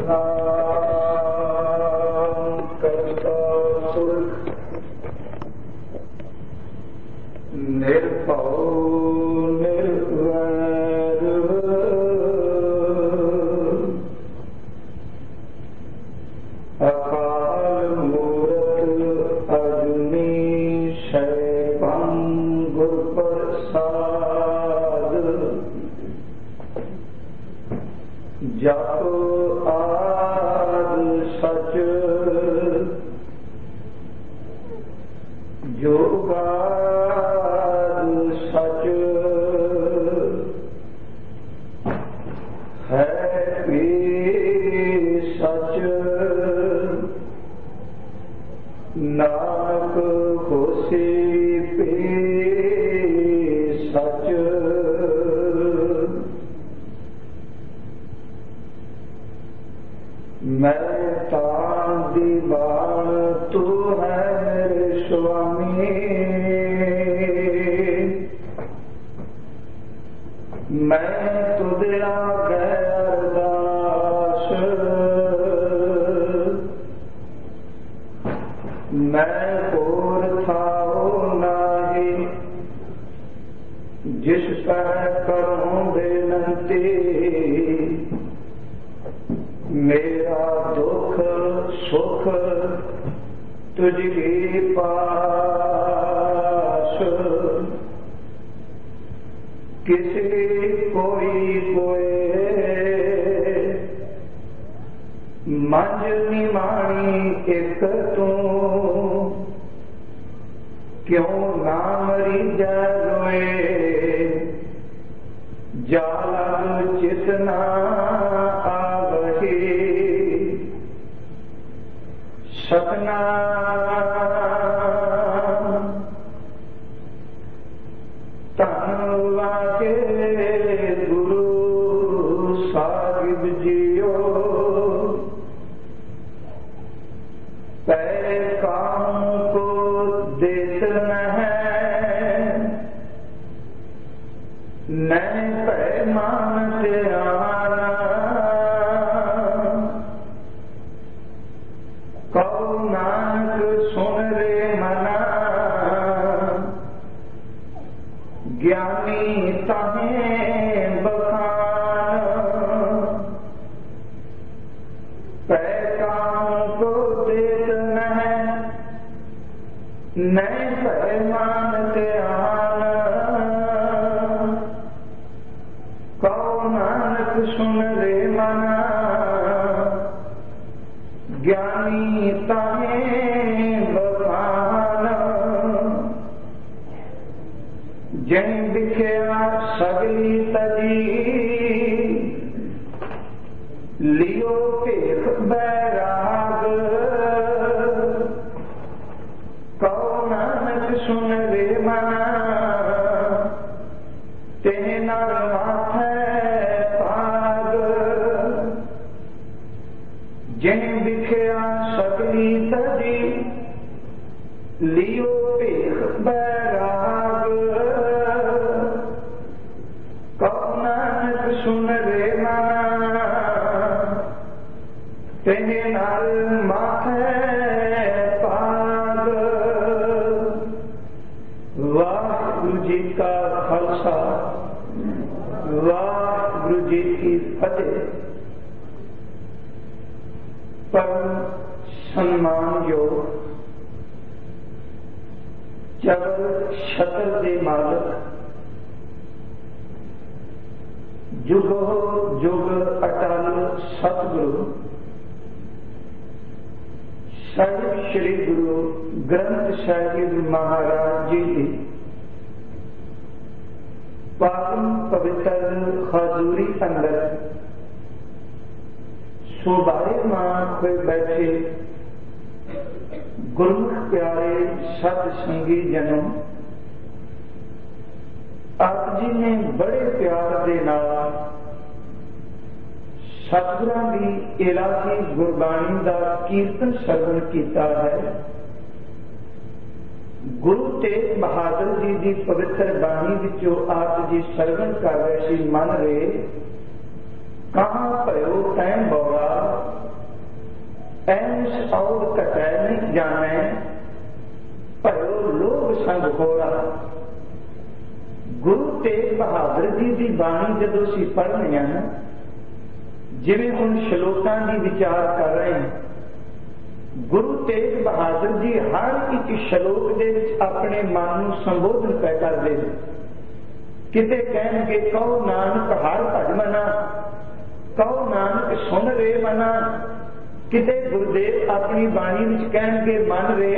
ਸਤਨਾਮ ਕਰਤਾ ਪੁਰਖ ਨਿਰਭਉ ਨਿਰਵੈਰ ਅਕਾਲ ਮੂਰਤ ਅਜੂਨੀ ਸੈਭੰ ਗੁਰ ਪ੍ਰਸਾਦ ਜਪ ਆਦਿ ਸਚ ਜੋਗਾਦਿ ਸਚ ਹੈ ਵੀ ਸਚ ਨਾਨਕ ਹੋਸੀ ਪੀ ਸਚ ਮੈਂ ਤਾਂ ਦੀਵਾਨ ਤੂੰ ਹੈ ਮੇਰੇ ਸੁਆਮੀ ਮੈਂ ਤੁਧੇ ਆਗੇ ਅਰਦਾਸ ਮੈਂ ਹੋਰ ਥਾਉ ਨਾਹੀ ਜਿਸ ਪੈ ਕਰੂੰ ਬੇਨਤੀ ਮੇਰਾ ਦੁੱਖ ਸੁਖ ਤੁਝੀ ਪਾਸ ਕਿਸੇ ਕੋਈ ਕੋਏ ਮੰਝ ਨਿਮਾਣੀ ਇੱਕ ਤੂੰ ਕਿਉਂ ਨਾ ਮਰੀ ਜਾ ਰੋਏ ਜਾ ਲਗ ਚਿਤ ਨਾ ਆਵਹੀ ਸਤਨਾਮ ਧੰਨ ਵਾਹਿਗੁਰੂ ਸਾਹਿਬ ਜੀਓ ਪੈ ਕਾਮ ਕੋ ਦੇਤ ਨਹਿ ਭੈ ਮਾਨ ਧਿਆਨਾ ਕਉ ਨਾਨਕ ਸੁਨ ਰੇ ਮਨਾ ਗਿਆਨੀ ਤਾਹੇ ਬਖਾਨ ਪੈ ਕਾਮ ਕੋ ਦੇਤ ਨਹਿ ਭੈ ਮਾਨ ਧਿਆਨਾ ਕਉ ਨਾਨਕ ਸੁਨ ਰੇ ਮਨਾ ਗਿਆਨੀ ਤਾਹੇ ਬਖਾਨ ਜਿਨ ਦਿਖਿਆ ਸਗਲੀ ਤਜੀ ਲਿਓ ਭੇਖ ਬੈਰਾਗ ਕਉ ਨਾਨਕ ਸੁਨ ਰੇ ਮਨਾ ਤੇ ਨਰ ਮਾਥੈ ਪਾਗ ਜਿਨ ਦਿਖਿਆ ਸਗਲੀ ਤਜੀ ਲਿਓ ਭੇਖ ਬੈਰਾਗ ਕਉ ਨਾਨਕ ਸੁਨ ਰੇ ਮਨਾ ਤੇ ਨਰ ਮਾਥੈ ਪਾਗ। ਵਾਹਿਗੁਰੂ ਜੀ ਕਾ ਖਾਲਸਾ ਵਾਹਿਗੁਰੂ ਜੀ ਕੀ ਫਤਿਹ। ਪਰਮ ਸਨਮਾਨਯੋਗ ਜਬਰ ਛਤਰ ਦੇ ਮਾਲਕ ਜੁਗੋ ਜੁਗ ਅਟਲ ਸਤਿਗੁਰੂ ਸਾਹਿਬ ਸ੍ਰੀ ਗੁਰੂ ਗ੍ਰੰਥ ਸਾਹਿਬ ਮਹਾਰਾਜ ਜੀ ਦੀ ਪਾਵਨ ਪਵਿੱਤਰ ਹਜ਼ੂਰੀ ਅੰਦਰ ਸ਼ੋਭਾਇਮਾਨ ਹੋਏ ਬੈਠੇ ਗੁਰਮੁਖ ਪਿਆਰੇ ਸਤ ਸੰਗੀ ਜਨੋ, ਆਪ ਜੀ ਨੇ ਬੜੇ ਪਿਆਰ ਦੇ ਨਾਲ ਸਤਿਗੁਰਾਂ ਦੀ ਇਲਾਹੀ ਗੁਰਬਾਣੀ ਦਾ ਕੀਰਤਨ ਸਰਵਣ ਕੀਤਾ ਹੈ। ਗੁਰੂ ਤੇਗ ਬਹਾਦਰ ਜੀ ਦੀ ਪਵਿੱਤਰ ਬਾਣੀ ਵਿੱਚੋਂ ਆਪ ਜੀ ਸਰਵਣ ਕਰ ਰਹੇ ਸੀ। ਮਨ ਰੇ ਕਹਾਂ ਭਇਓ ਤੈਂ ਬੌੜਾ ऐस और घटै नहीं जाने भयो लोभ संग होरा। गुरु तेग बहादुर जी की बाणी जदों असीं पढ़ने हैं, जिवें हुण श्लोकां दी विचार कर रहे हैं, गुरु तेग बहादुर जी हर एक श्लोक दे विच अपने मन नूं संबोधन पै करदे ने। किते कहणगे कहो नानक हर भज मना, कहो नानक सुन रे मना। किते गुरुदेव अपनी बाणी विच कहणगे मन रे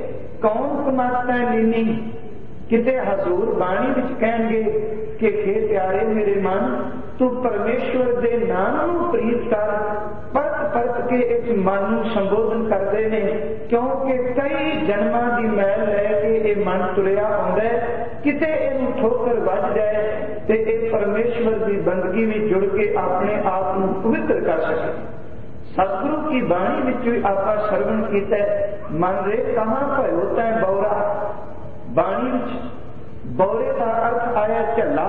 कौन कमाता लीनी। किते हजूर बाणी विच कहणगे कि हे प्यारे मेरे मन तू परमेश्वर दे नाम नूं प्रीत कर। परत परत के इस मन नूं संबोधन करते हैं, क्योंकि कई जन्मां दी मैल लैके ये मन तुरिया आउंदा है। किते इहनूं ठोकर वज जाए ते इह परमेश्वर की बंदगी में जुड़ के अपने आप नूं पवित्र कर सके। सतगुरु की बाणी विच आपां श्रवण कीता मन रे कहां भयो तैं बौरा। बाणी विच बौरे का अर्थ आया झल्ला,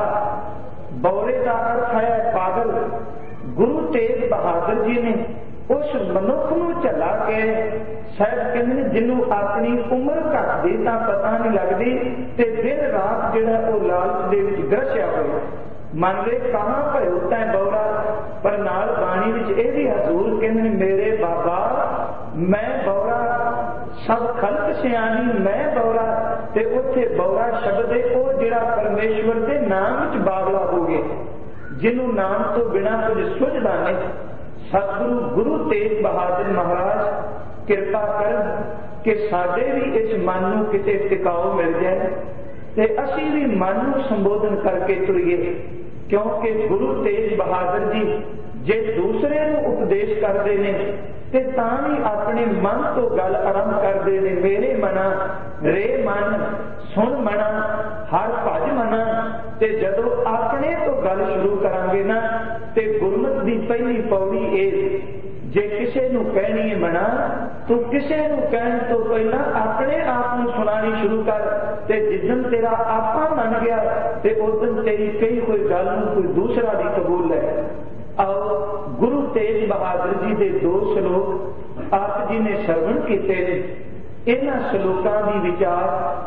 बौरे का अर्थ आया पागल। गुरु तेग बहादुर जी ने उस मनुख नूं झल्ला के शायद कहने जिन्हों अपनी उम्र घट दी तां पता नहीं लगती ते दिन रात जिहड़ा ओह लालच दे विच ग्रसिया होया। मन रे कहां भयो तैं बौरा। पर नाल बाणी विच इह भी हजूर कहंदे मेरे बाबा मैं बौरा, सब खलक सियानी मैं बौरा। ते उत्थे बौरा शब्द है ओह जिहड़ा परमेश्वर दे नाम विच बावला हो गया, जिन्हों नाम तो बिना कुछ सुझदा नहीं। सतगुरु गुरु तेग बहादुर महाराज किरपा कर कि साडे भी इस मन नूं किते टिकाओ मिल जाए ते असीं भी मन नूं संबोधन करके तुरीए। क्योंकि गुरु तेग बहादुर जी जे दूसरे नूं उपदेश करते हैं ते तां भी अपने मन तो गल आरंभ करते हैं। मेरे मना रे मन सुन मना हर भज मना। ते जदों अपने तो गल शुरू करांगे ना ते गुरमत की पहली पौड़ी ए जे किसी नूं कहनी है मना तो किसी नूं कहण तो पहला अपने आप नूं सुनानी शुरू कर। ते जिदन तेरा आपा मन गया ते उदन तेरी कही कोई गल नूं कोई दूसरा भी कबूल है। आओ गुरु तेग बहादुर जी के दो श्लोक आप जी ने श्रवण किए। इन्हां श्लोकां दी विचार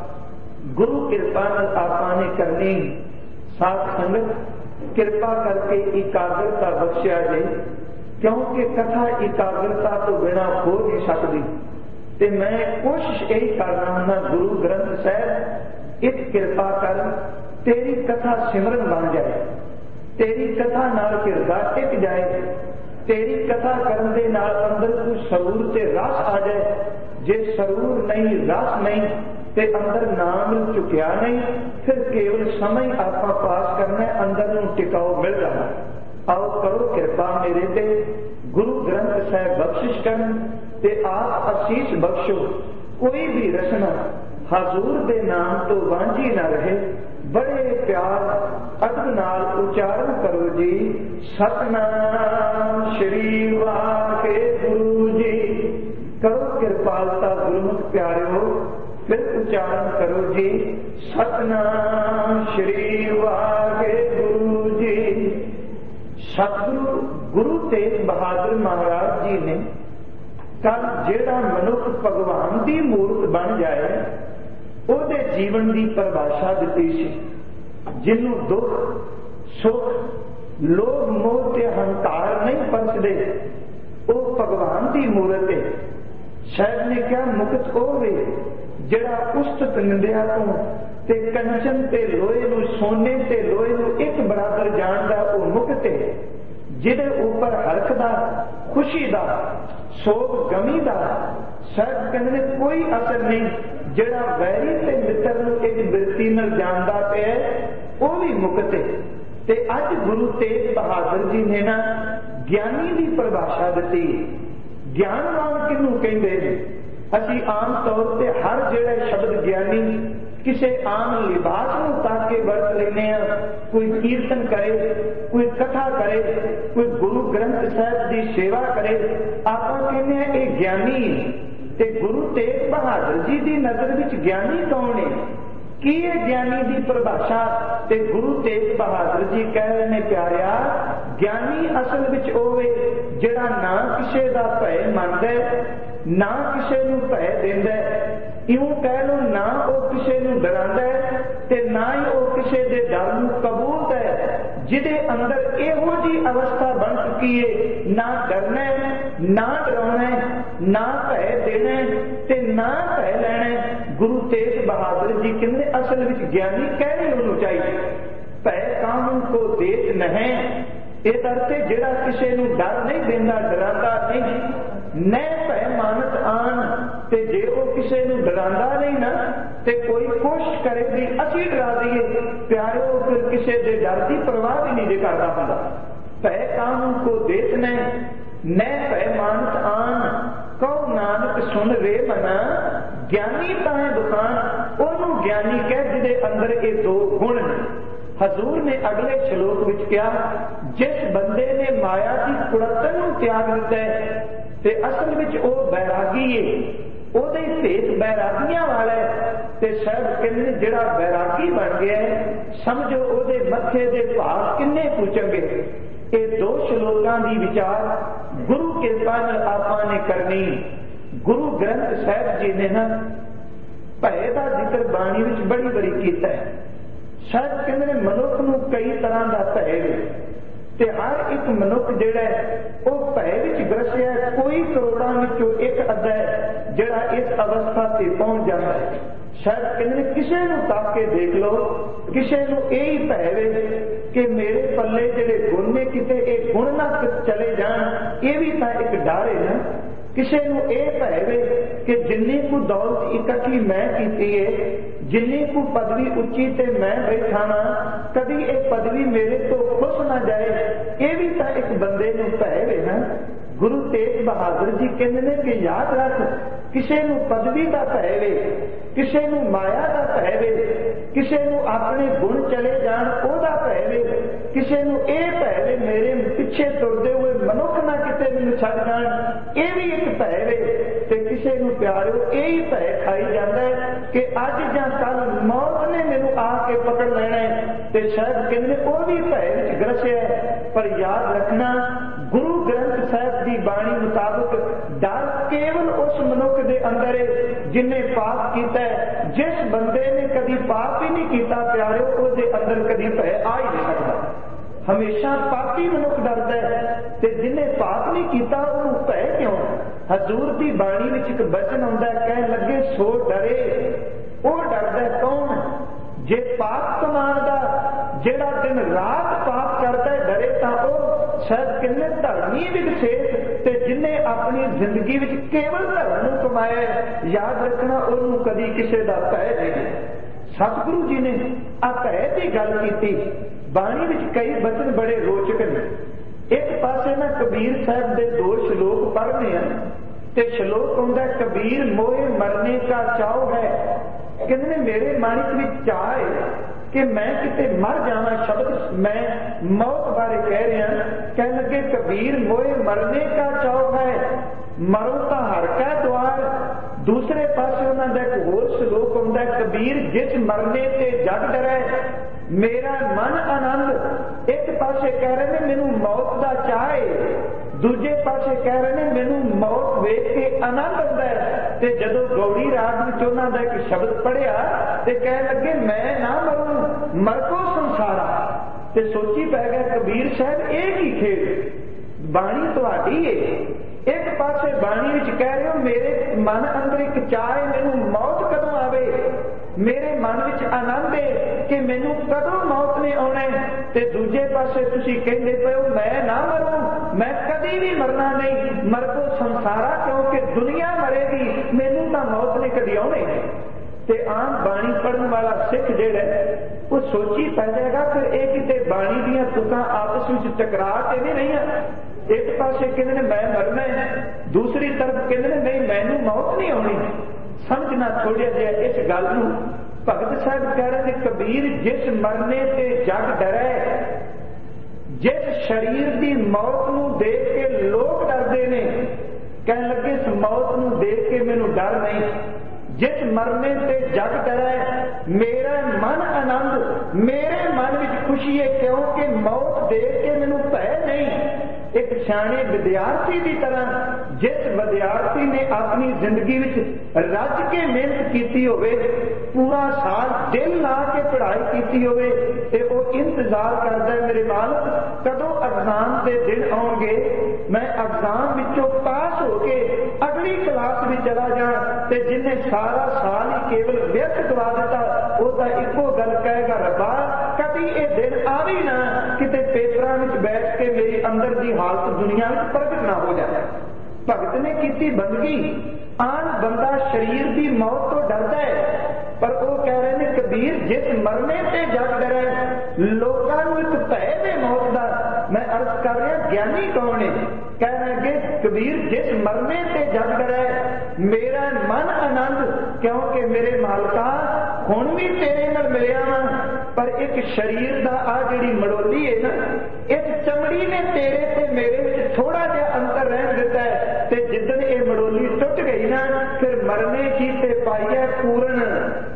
गुरु कृपा नाल आपां ने करनी। साथ संगत कृपा करके एकाग्रता बख्शिया जाए, क्योंकि कथा एकाग्रता तो बिना हो नहीं सकती। ते मैं कोशिश यही कर रहा हूं गुरु ग्रंथ साहब इत कृपा कर तेरी कथा सिमरन बन जाए, तेरी कथा नाल हिरदा टिक जाए, तेरी कथा करन दे नाल अंदर कोई सरूर ते रस आ जाए। जे सरूर नहीं रस नहीं ते अंदर नाम चुकिया नहीं, फिर केवल समय आपा पास करना अंदर नूं टिकाओ मिल जाना। आओ करो कृपा मेरे ते गुरु ग्रंथ साहब बख्शिश करन ते आप आशीष बख्शो। कोई भी रचना हजूर दे नाम तो वांझी न रहे। बड़े प्यार अदब नाल उच्चारण करो जी सतनाम श्री वाहेगुरु जी। करो कृपालता गुरुमुख प्यारे हो, फिर उच्चारण करो जी सतनाम श्री वाहेगुरु जी। सतगुरु गुरु तेग बहादुर महाराज जी ने कल जेड़ा मनुख भगवान की मूर्त बन जाए ਉਹਦੇ जीवन की परिभाषा दी सी। जिन्हों दुख सुख लोभ मोह ते हंकार नहीं परसदे वो भगवान की मूर्त है। शायद ने क्या मुक्त होवे जड़ा उस्तत निंदिया तो ते कंचन ते लोहे नूं सोने ते लोहे नूं एक बराबर जानदा वो मुक्त है। जिहदे उपर हरख दा खुशी दा सोग गमी दा शायद कहने कोई असर नहीं। जड़ा वैरी ते मित्र नूं एक बिरती नाल जानदा पिया वो भी मुक्त है। ते अज गुरु तेग बहादुर जी ने ना ज्ञानी की परिभाषा दी। ज्ञानवान किनू कहते हैं? असी आम तौर पर हर जड़ा शब्द ज्ञानी किसी आम लिबास में ताके वरत लेने। कोई कीर्तन करे, कोई कथा करे, कोई गुरु ग्रंथ साहब की सेवा करे, आप कहने ये ज्ञानी। ते गुरु तेग बहादुर जी की नजर में ज्ञानी कौन है? की है ज्ञानी की परिभाषा? ते गुरु तेग बहादुर जी कह रहे ने प्यारिया ज्ञानी असल विच होवे जिहड़ा ना किसी का भय मनदा ना किसी नूं भय देंदा है, इउं कह लो ना वो किसी नूं डरांदा है ते ना ही वो किसी दे डर नूं कबूलदा है। जिहदे अंदर इहो जी अवस्था बन चुकी है, ना डरना है, ना डराउणा है, ना भय देना है ते ना भय लैणा है। गुरु तेग बहादुर जी कहंदे असल विच ज्ञानी कहने उहनूं चाहिए, भय काहू को देत नहीं। इस करके जिहड़ा किसी नूं डर नहीं देंदा, डरांदा नहीं, न भय मानत आन। ते जे वो किसी नूं डरांदा नहीं ना ते कोई कोशिश करे भी असीं डरा दईए, प्यारो फिर किसी दे डर की परवाह भी नहीं करदा हुंदा। भय काहू को देत नहीं, न भय मानत आन। कहो नानक सुन रे मना, ज्ञानी तां दुकान। ओनू ज्ञानी कह जिहदे अंदर ये दो गुण ने। हजूर ने अगले श्लोक विच कहा, जिस बंदे ने माया की कुड़तन नूं त्याग दिता है ते असल विच ओ बैरागी है, ओदे भेत बैरागियां वाला है। ते साहब कहंदे जिहड़ा बैरागी बन गया है, समझो ओदे मत्थे दे भाव किन्ने पूछेंगे। ये दो श्लोकां दी विचार गुरु कृपा नाल आपां ने करनी। गुरु ग्रंथ साहिब जी ने ना भय दा जिक्र बाणी विच बड़ी बड़ी कीता है। शायद कहते हैं मनुख नूं कई तरह का भय है ते हर एक मनुख जिहड़ा है वह भय विच ग्रसिया है। कोई करोड़ां विचों एक अद्धा है जिहड़ा इस अवस्था ते पहुंच जाता है। शायद कहते हैं किसी नूं ताक के देख लो, किसी नूं यही भय वे कि मेरे पल्ले जिहड़े गुण ने किते ये गुण ना चले जाण, ये भी तां एक डर है ना। किसी नूं यह भय वे कि जिन्नी को दौलत इकट्ठी मैं की है, जिन्नी को पदवी उच्ची ते मैं बैठा ना, कभी एक पदवी मेरे तो खुश ना जाए, ये भी तो एक बंदे नूं भय वे ना। गुरु तेग बहादुर जी कहते हैं कि याद रख, किसी नूं पदवी का भय वे, किसी नूं माया का भय वे, किसी नूं अपने गुण चले जाण ओहदा भय वे, किसी नूं यह भय वे मेरे पिछे तुरदे हुए मनुख ना किते मैनूं छड्ड जाण, ये भी एक भय वे। ते किसी नूं प्यारो यही भय खाई जाता है कि अज जां कल मौत ने मैनूं आके पकड़ लेना है। ते शायद कहंदे वो भी भय विच ग्रसिया है। पर याद रखना, गुरु ग्रंथ साहिब की बाणी मुताबिक डर केवल उस मनुख के अंदर है जिन्हें पाप किया है। जिस बंदे ने कभी पाप ही नहीं किया प्यारे, उसके अंदर कभी भय आ ही नहीं सकता। हमेशा पापी मनुख डरदा है ते जिन्हें पाप नहीं किया उन्होंने भय क्यों। हजूर की बाणी में एक बचन आउंदा है, कह लगे सो डरे। वो डरदा है कौन? जे पाप कमाण दा जिहड़ा दिन रात पाप करता है डरे तां वो शायद किन्ने धर्मी विशेष ते जिन्हें अपनी जिंदगी विच केवल धर्म नूं कमाया। याद रखना उन्होंने कभी किसी का भय नहीं। सतगुरु जी ने आ भय की गल की। बाणी विच कई वचन बड़े रोचक ने। एक पासे ना कबीर साहब के दो श्लोक पढ़ने हैं ते श्लोक आउंदा है, कबीर मोहे मरने का चाव है। कहते मेरे मन में चाह है कि मैं किते मर जावा। शब्द मैं मौत बारे कह रहा। कह लगे कबीर मोहे मरने का चाव है, मरो तो हर का द्वार। दूसरे पासे उन्होंने एक होर श्लोक आउंदा है, कबीर जिस मरने ते जग डरै मेरा मन आनंद। एक पासे कह रहे हैं मैनू मौत का चाह है, दूजे पासे कह रहे हैं मैनू मौत वेख के आनंद आता है। ते जदों गौड़ी राग में उन्हों का एक शब्द पढ़िया ते कह लगे मैं ना मरूं मरको संसारा। ते सोची पै गया कबीर साहब एक ही खेल बाणी तुहाडी है। एक पासे बाणी विच कह रहे हो मेरे मन अंदर एक चाह है मैनू मौत कदों आवे, मेरे मन विच आनंद है कि मैनू कदों मौत ने आना है। ते दूजे पासे तुसीं कहंदे पे हो मैं ना मरूं, मैं कदी भी मरना नहीं, मरको संसारा क्योंकि दुनिया मरेगी, मैनू तां मौत ने कदी आउणा ही नहीं। ते आम बाणी पढ़न वाला सिख जिहड़ा वो सोची पै जाएगा फिर ये किते बाणी दीयां तुकां आपस विच टकरा ते नहीं रहियां। एक पासे कहते मैं मरना है, दूसरी तरफ कहते नहीं मैनू मौत नहीं आनी। समझना थोड़ा जिहा इस गल नूं। भगत साहब कह रहे हैं कबीर जिस मरने ते जग डरै, जिस शरीर की मौत नूं देख के लोग डरते ने, कह लगे इस मौत नूं देख के मैनू डर नहीं। जिस मरने से जग डरै मेरा मन आनंद, मेरे मन में खुशी है क्योंकि मौत देख के मैनू भय नहीं। एक सियाणे विद्यार्थी की तरह, जिस विद्यार्थी ने अपनी जिंदगी में रज के मेहनत की होवे, पूरा साल दिल ला के पढ़ाई की होवे, ते वो इंतजार करता है मेरे मालिक कदों एग्जाम के दिन आउणगे, मैं एग्जाम विचों पास होके अगली क्लास में चला जा। ते जिन्हें सारा साल ही केवल व्यर्थ गवा दिता, वो तो इको गल कहेगा, रब्बा कभी ये दिन आवी ना किते पेपरां विच बैठ के मेरी अंदर की हालत दुनिया में प्रगट ना हो जाए। भगत ने की बंदगी। आन बंदा शरीर की मौत तो डरता है, पर वो कह रहे हैं कबीर जिस मरने से जग डरे, लोगों को एक भय में मौत का। मैं अर्ज कर रहा ज्ञानी कौन है? कह रहे कबीर जिस मरने से जग डरे, मेरा मन आनंद, क्योंकि मेरे मालका हुण भी तेरे नाल मिलिया वा, पर एक शरीर का आ जिहड़ी मड़ोली है ना, इस चमड़ी ने तेरे ते मेरे विच थोड़ा जिहा अंतर रह दिता है। ते जिदन ये मड़ोली टुट गई ना, फिर मरने की ते पाइए पूर्ण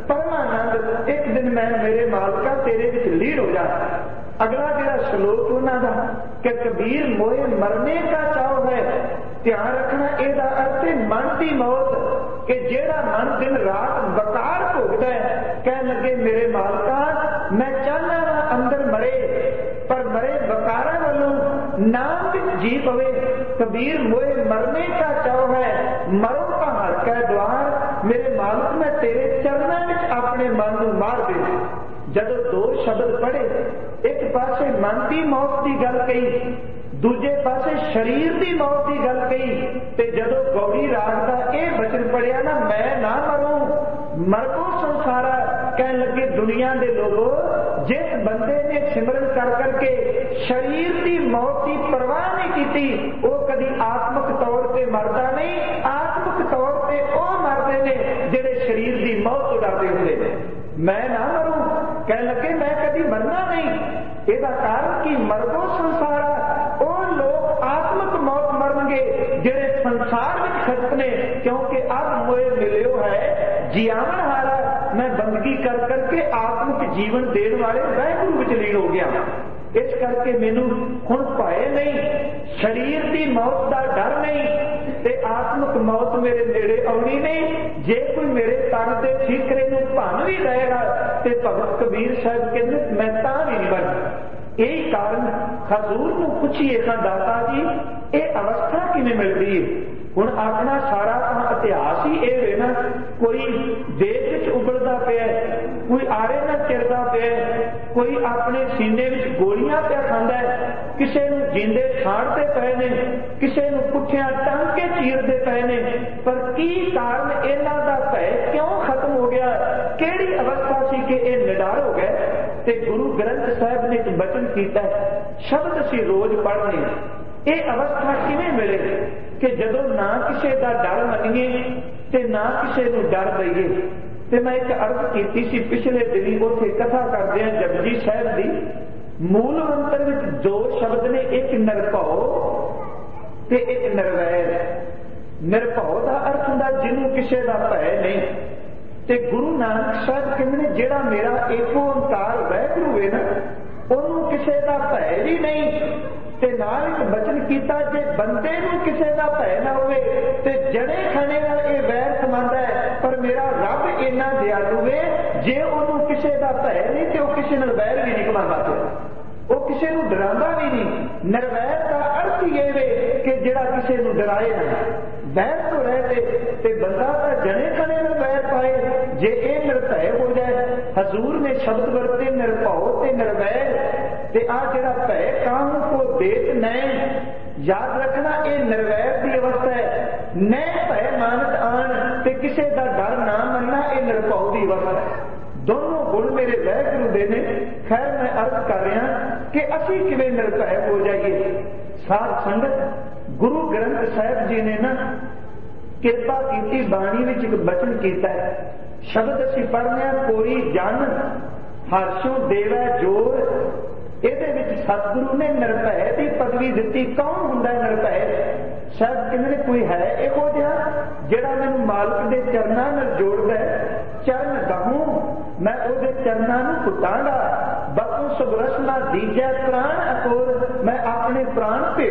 परमानंद। एक दिन मैं मेरे मालका तेरे विच लीन हो जा। अगला जिहड़ा श्लोक उन्होंने कि कबीर मोए मरने का चाव है, ध्यान रखना इसका अर्थ है मन की मौत, कि जेड़ा मन दिन रात वकार भोगता है, कह लगे मेरे मालका मैं चाहना वा अंदर मरे, पर मरे वकारा वालों नाम जी पवे। कबीर मोए मरने का चाव है, मरो पहाड़ का द्वार, मेरे मालिक मैं तेरे चरणों में अपने मन को मार दे। जब दो शब्द पढ़े, एक पासे मन की मौत की गल कही, दूजे पासे शरीर की मौत की गल कही, ते जदों गौड़ी राग का यह वचन पढ़िया ना, मैं ना मरूं मरको संसारा, कह लगे दुनिया के लोगों जिस बंदे ने सिमरन कर करके शरीर की मौत की परवाह नहीं की, वो कभी आत्मक तौर पर मरता नहीं, आत्मक तौर पर वो मरते ने जेडे शरीर की मौत तो डरते होंगे। मैं ना मरूं, कह लगे मैं कभी मरना नहीं। इसका कारण कि मरगो संसारा, वो लोग आत्मक मौत मरनगे जेडे संसार में खड़क ने, क्योंकि अब मोए मिलियो है जियावन हारा, मैं बंदगी कर करके आत्मिक जीवन देने वाले वाहिगुरू विच लीन हो गया। इस करके मैनू हुण भय नहीं, शरीर की मौत का डर नहीं, ते आत्मिक मौत मेरे नेड़े आउणी नहीं। जे कोई मेरे तन के ठीकरे नूं भन भी देगा, ते भगत कबीर साहब कहते मैं तां भी नहीं बन। यही कारण हजूर नूं पुछिए हां दाता जी, ये अवस्था किवें मिलदी है? हुण अपना सारा इतिहास ही यह है ना, कोई देश विच उबलदा पिया, कोई आरे ना चिरदा पिया, कोई अपने सीने विच गोलियां पिया खांदा है, किसी नूं जिंदे साड़ते पए ने, किसी नूं पुठियां टांके चीरदे पए ने, पर की कारण इन्हां दा भय क्यों खत्म हो गया? किहड़ी अवस्था सी कि ये निडर हो गए? ते गुरु ग्रंथ साहिब ने एक वचन कीता है, शब्द असीं रोज पढ़ने, ये अवस्था किवें मिले कि जदों ना किसी का डर मनीए ते ना किसी को डर दईए। ते मैं एक अर्ज की सी पिछले दिनी, उत्थे कथा करदे हैं जपजी साहिब की, मूल मंत्र विच दो शब्द ने, एक निरभौ ते एक निर्वैर। निरभौ का अर्थ हुंदा जिन्हों किसी का भय नहीं, ते गुरु नानक साहिब कहंदे ने जेड़ा मेरा एको ओंकार वाहिगुरू है ना, उन्होंने किसी का भय भी नहीं। ते नाल एक बचन कीता, जे बंदे नूं किसी का भय ना होवे ते जड़े खाने नाल ये वैर समांदा है, पर मेरा रब इन्ना दयालु है, जे उन्होंने किसी का भय नहीं ते वो किसी नाल वैर भी नहीं कमांदा, वो किसी नूं डरांदा भी नहीं। निर्वैर का अर्थ ये वे कि जेड़ा किसी नूं डराए ना, वैर तो रहते ते बंदा तो जड़े खाने नाल वैर पाए, जे ये निर्भय हो जाए। हजूर ने शब्द वरते निरभौ ते निर्वैर, ते आ जेड़ा भय काहू को देत नैन, याद रखना ये निर्वैर की अवस्था है। नै भय मानत आन ते किसी का डर ना मनना, ये निरभौ की अवस्था है। दोनों गुण मेरे वाहिगुरू दे ने। खैर मैं अर्ज कर रहा कि असी किवें निर्भय हो जाइए। साध संगत, गुरु ग्रंथ साहिब जी ने ना किरपा की बाणी में एक बचन किया है, शब्द असी पढ़ने, कोई जन हर्षों देवै जोर, ਇਹਦੇ ਵਿੱਚ सतगुरु ने निर्भय की पदवी दी। कौन हुंदा निर्भय? शायद कहते कोई है ਇਹੋ ਜਿਹਾ ਜਿਹੜਾ ਮੈਨੂੰ मालिक के चरणों ਨਾਲ जोड़दा है। चरण दहूं मैं ਉਹਦੇ चरणों ਨੂੰ कुटांगा, बतों सुबरस ना दीजै प्राण अकोर, मैं अपने प्राण भेटा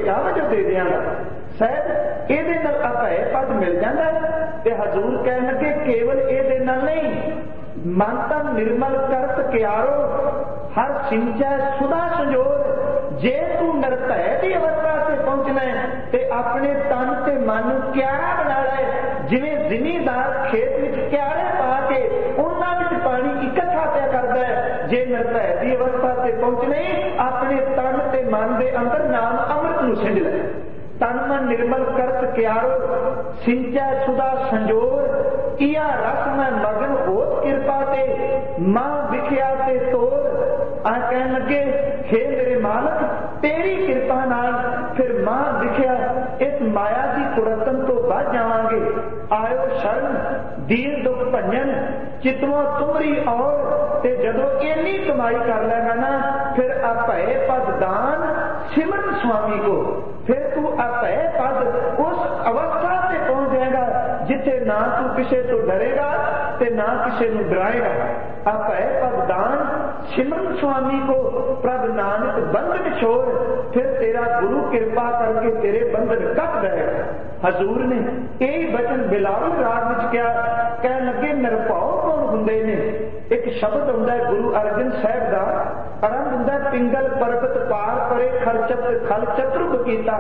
दे देंगा। शायद ये अभय पद मिल जाता है। ते हजूर कह लगे केवल ये नहीं, मन तन निर्मल करत क्यारो हर सिंचा सुधा संजोर। जे तू निर्भय की अवस्था से पहुंचना है ते अपने तन ते मन क्यारा बना है। जिवें जिमीदार खेत विच क्यारे पा के उन्हां विच पानी इकट्ठा पिया करदा है, जे निर्भय की अवस्था से पहुंचना अपने तन ते मन के अंदर नाम अमृत नूं सिंज ले। तन मन निर्मल करत क्यारो सिंचा सुधा संजोर। किया रस में मगन होत कृपा ते मां विख्या ते तोर। आ कहन लगे हे मेरे मालक तेरी कृपा नाल फिर मां विख्या इस माया की कुरतन तो बच जावांगे। आयो शरण दीन दुख भंजन चितवों तुमरी और। ते जदों इन्नी कमाई कर लेगा ना फिर अभय पद दान सिमरन स्वामी को। फिर तू अभय पद उस अवस्था से पहुंच जाएगा जिथे ना तू किसी तो डरेगा ते ना किसी को डराएगा। अभय पद दान सिमरन स्वामी को प्रभ नानक बंधन छोड़। फिर तेरा गुरु कृपा करके तेरे बंधन कट रहेगा। हजूर ने यही वचन बिलावल राग में क्या कह लगे निरभाव कौन हुंदे ने। एक शब्द हुंदा है गुरु अर्जन साहब का, आरंभ हुंदा पिंगल पर्वत पार परे खल चतुर्भ कीता।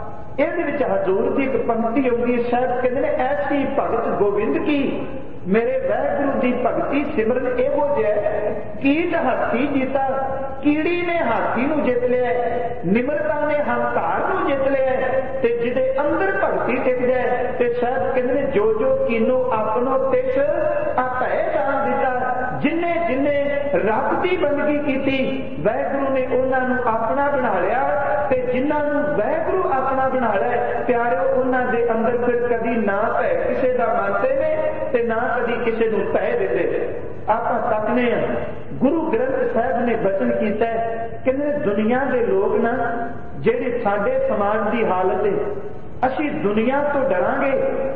ये हजूर की एक पंक्ति आती साहब कहते हैं ऐसी भगत गोविंद की मेरे वाहगुरु की भगती सिमरन एहो जै कीट हाथी जीता। कीड़ी ने हाथी नूं जित लिया, निमरता ने हंकार नूं जित लिया। ते जिदे अंदर भगती टिक जाए ते साहब कहते हैं जो जो कीनो अपनो तिस अभय दान दिता। जिन्ने जिन्ने रब की बंदगी की वाहगुरु ने उन्होंने अपना बना लिया। ते जिन्होंने वाहगुरु अपना बना लिया प्यारे उन्होंने अंदर फिर कभी ना भय किसी का मानते ने ते ना कभी किसी को भय देते। आप तकने गुरु ग्रंथ साहब ने वचन किया कहते दुनिया के लोग ना जेडे साडे समाज की हालत है असी दुनिया तो डरांगे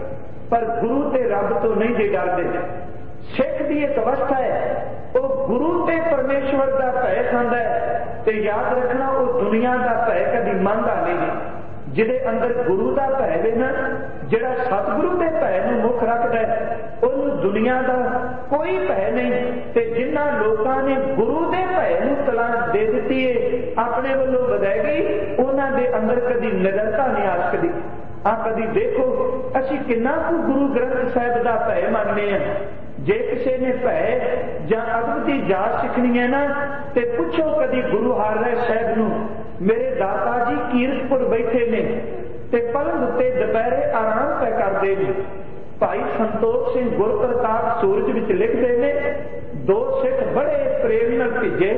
पर गुरु ते रब तो नहीं जे डरते। सिख की एक अवस्था है वो गुरु ते परमेश्वर का भय खांदा है ते याद रखना वो दुनिया का भय कभी मनदा नहीं। जिहदे अंदर गुरु का भय है ना जिहड़ा सतगुरु के भय नूं मुख रखदा है उन्होंने दुनिया का कोई भय नहीं। ते जिन्हां लोकां ने गुरु के भय नूं तलाश दे दी है अपने वालों वधाएगी उन्हां दे अंदर कभी निडरता नहीं आ सकती। आ कभी देखो असी किन्ना कु गुरु ग्रंथ साहिब का भय मानने हैं। जे किसी ने भय या अदब की जाच सीखनी है ना ते पुछो कभी गुरु हाराय साहब नूं मेरे दाता जी कीरतपुर बैठे ने ते पलंग उत्ते दोपहरे आराम पे करते हैं। भाई संतोख सिंह गुरप्रताप सूरज विच लिखते हैं दो सिख बड़े प्रेम नाल भिजे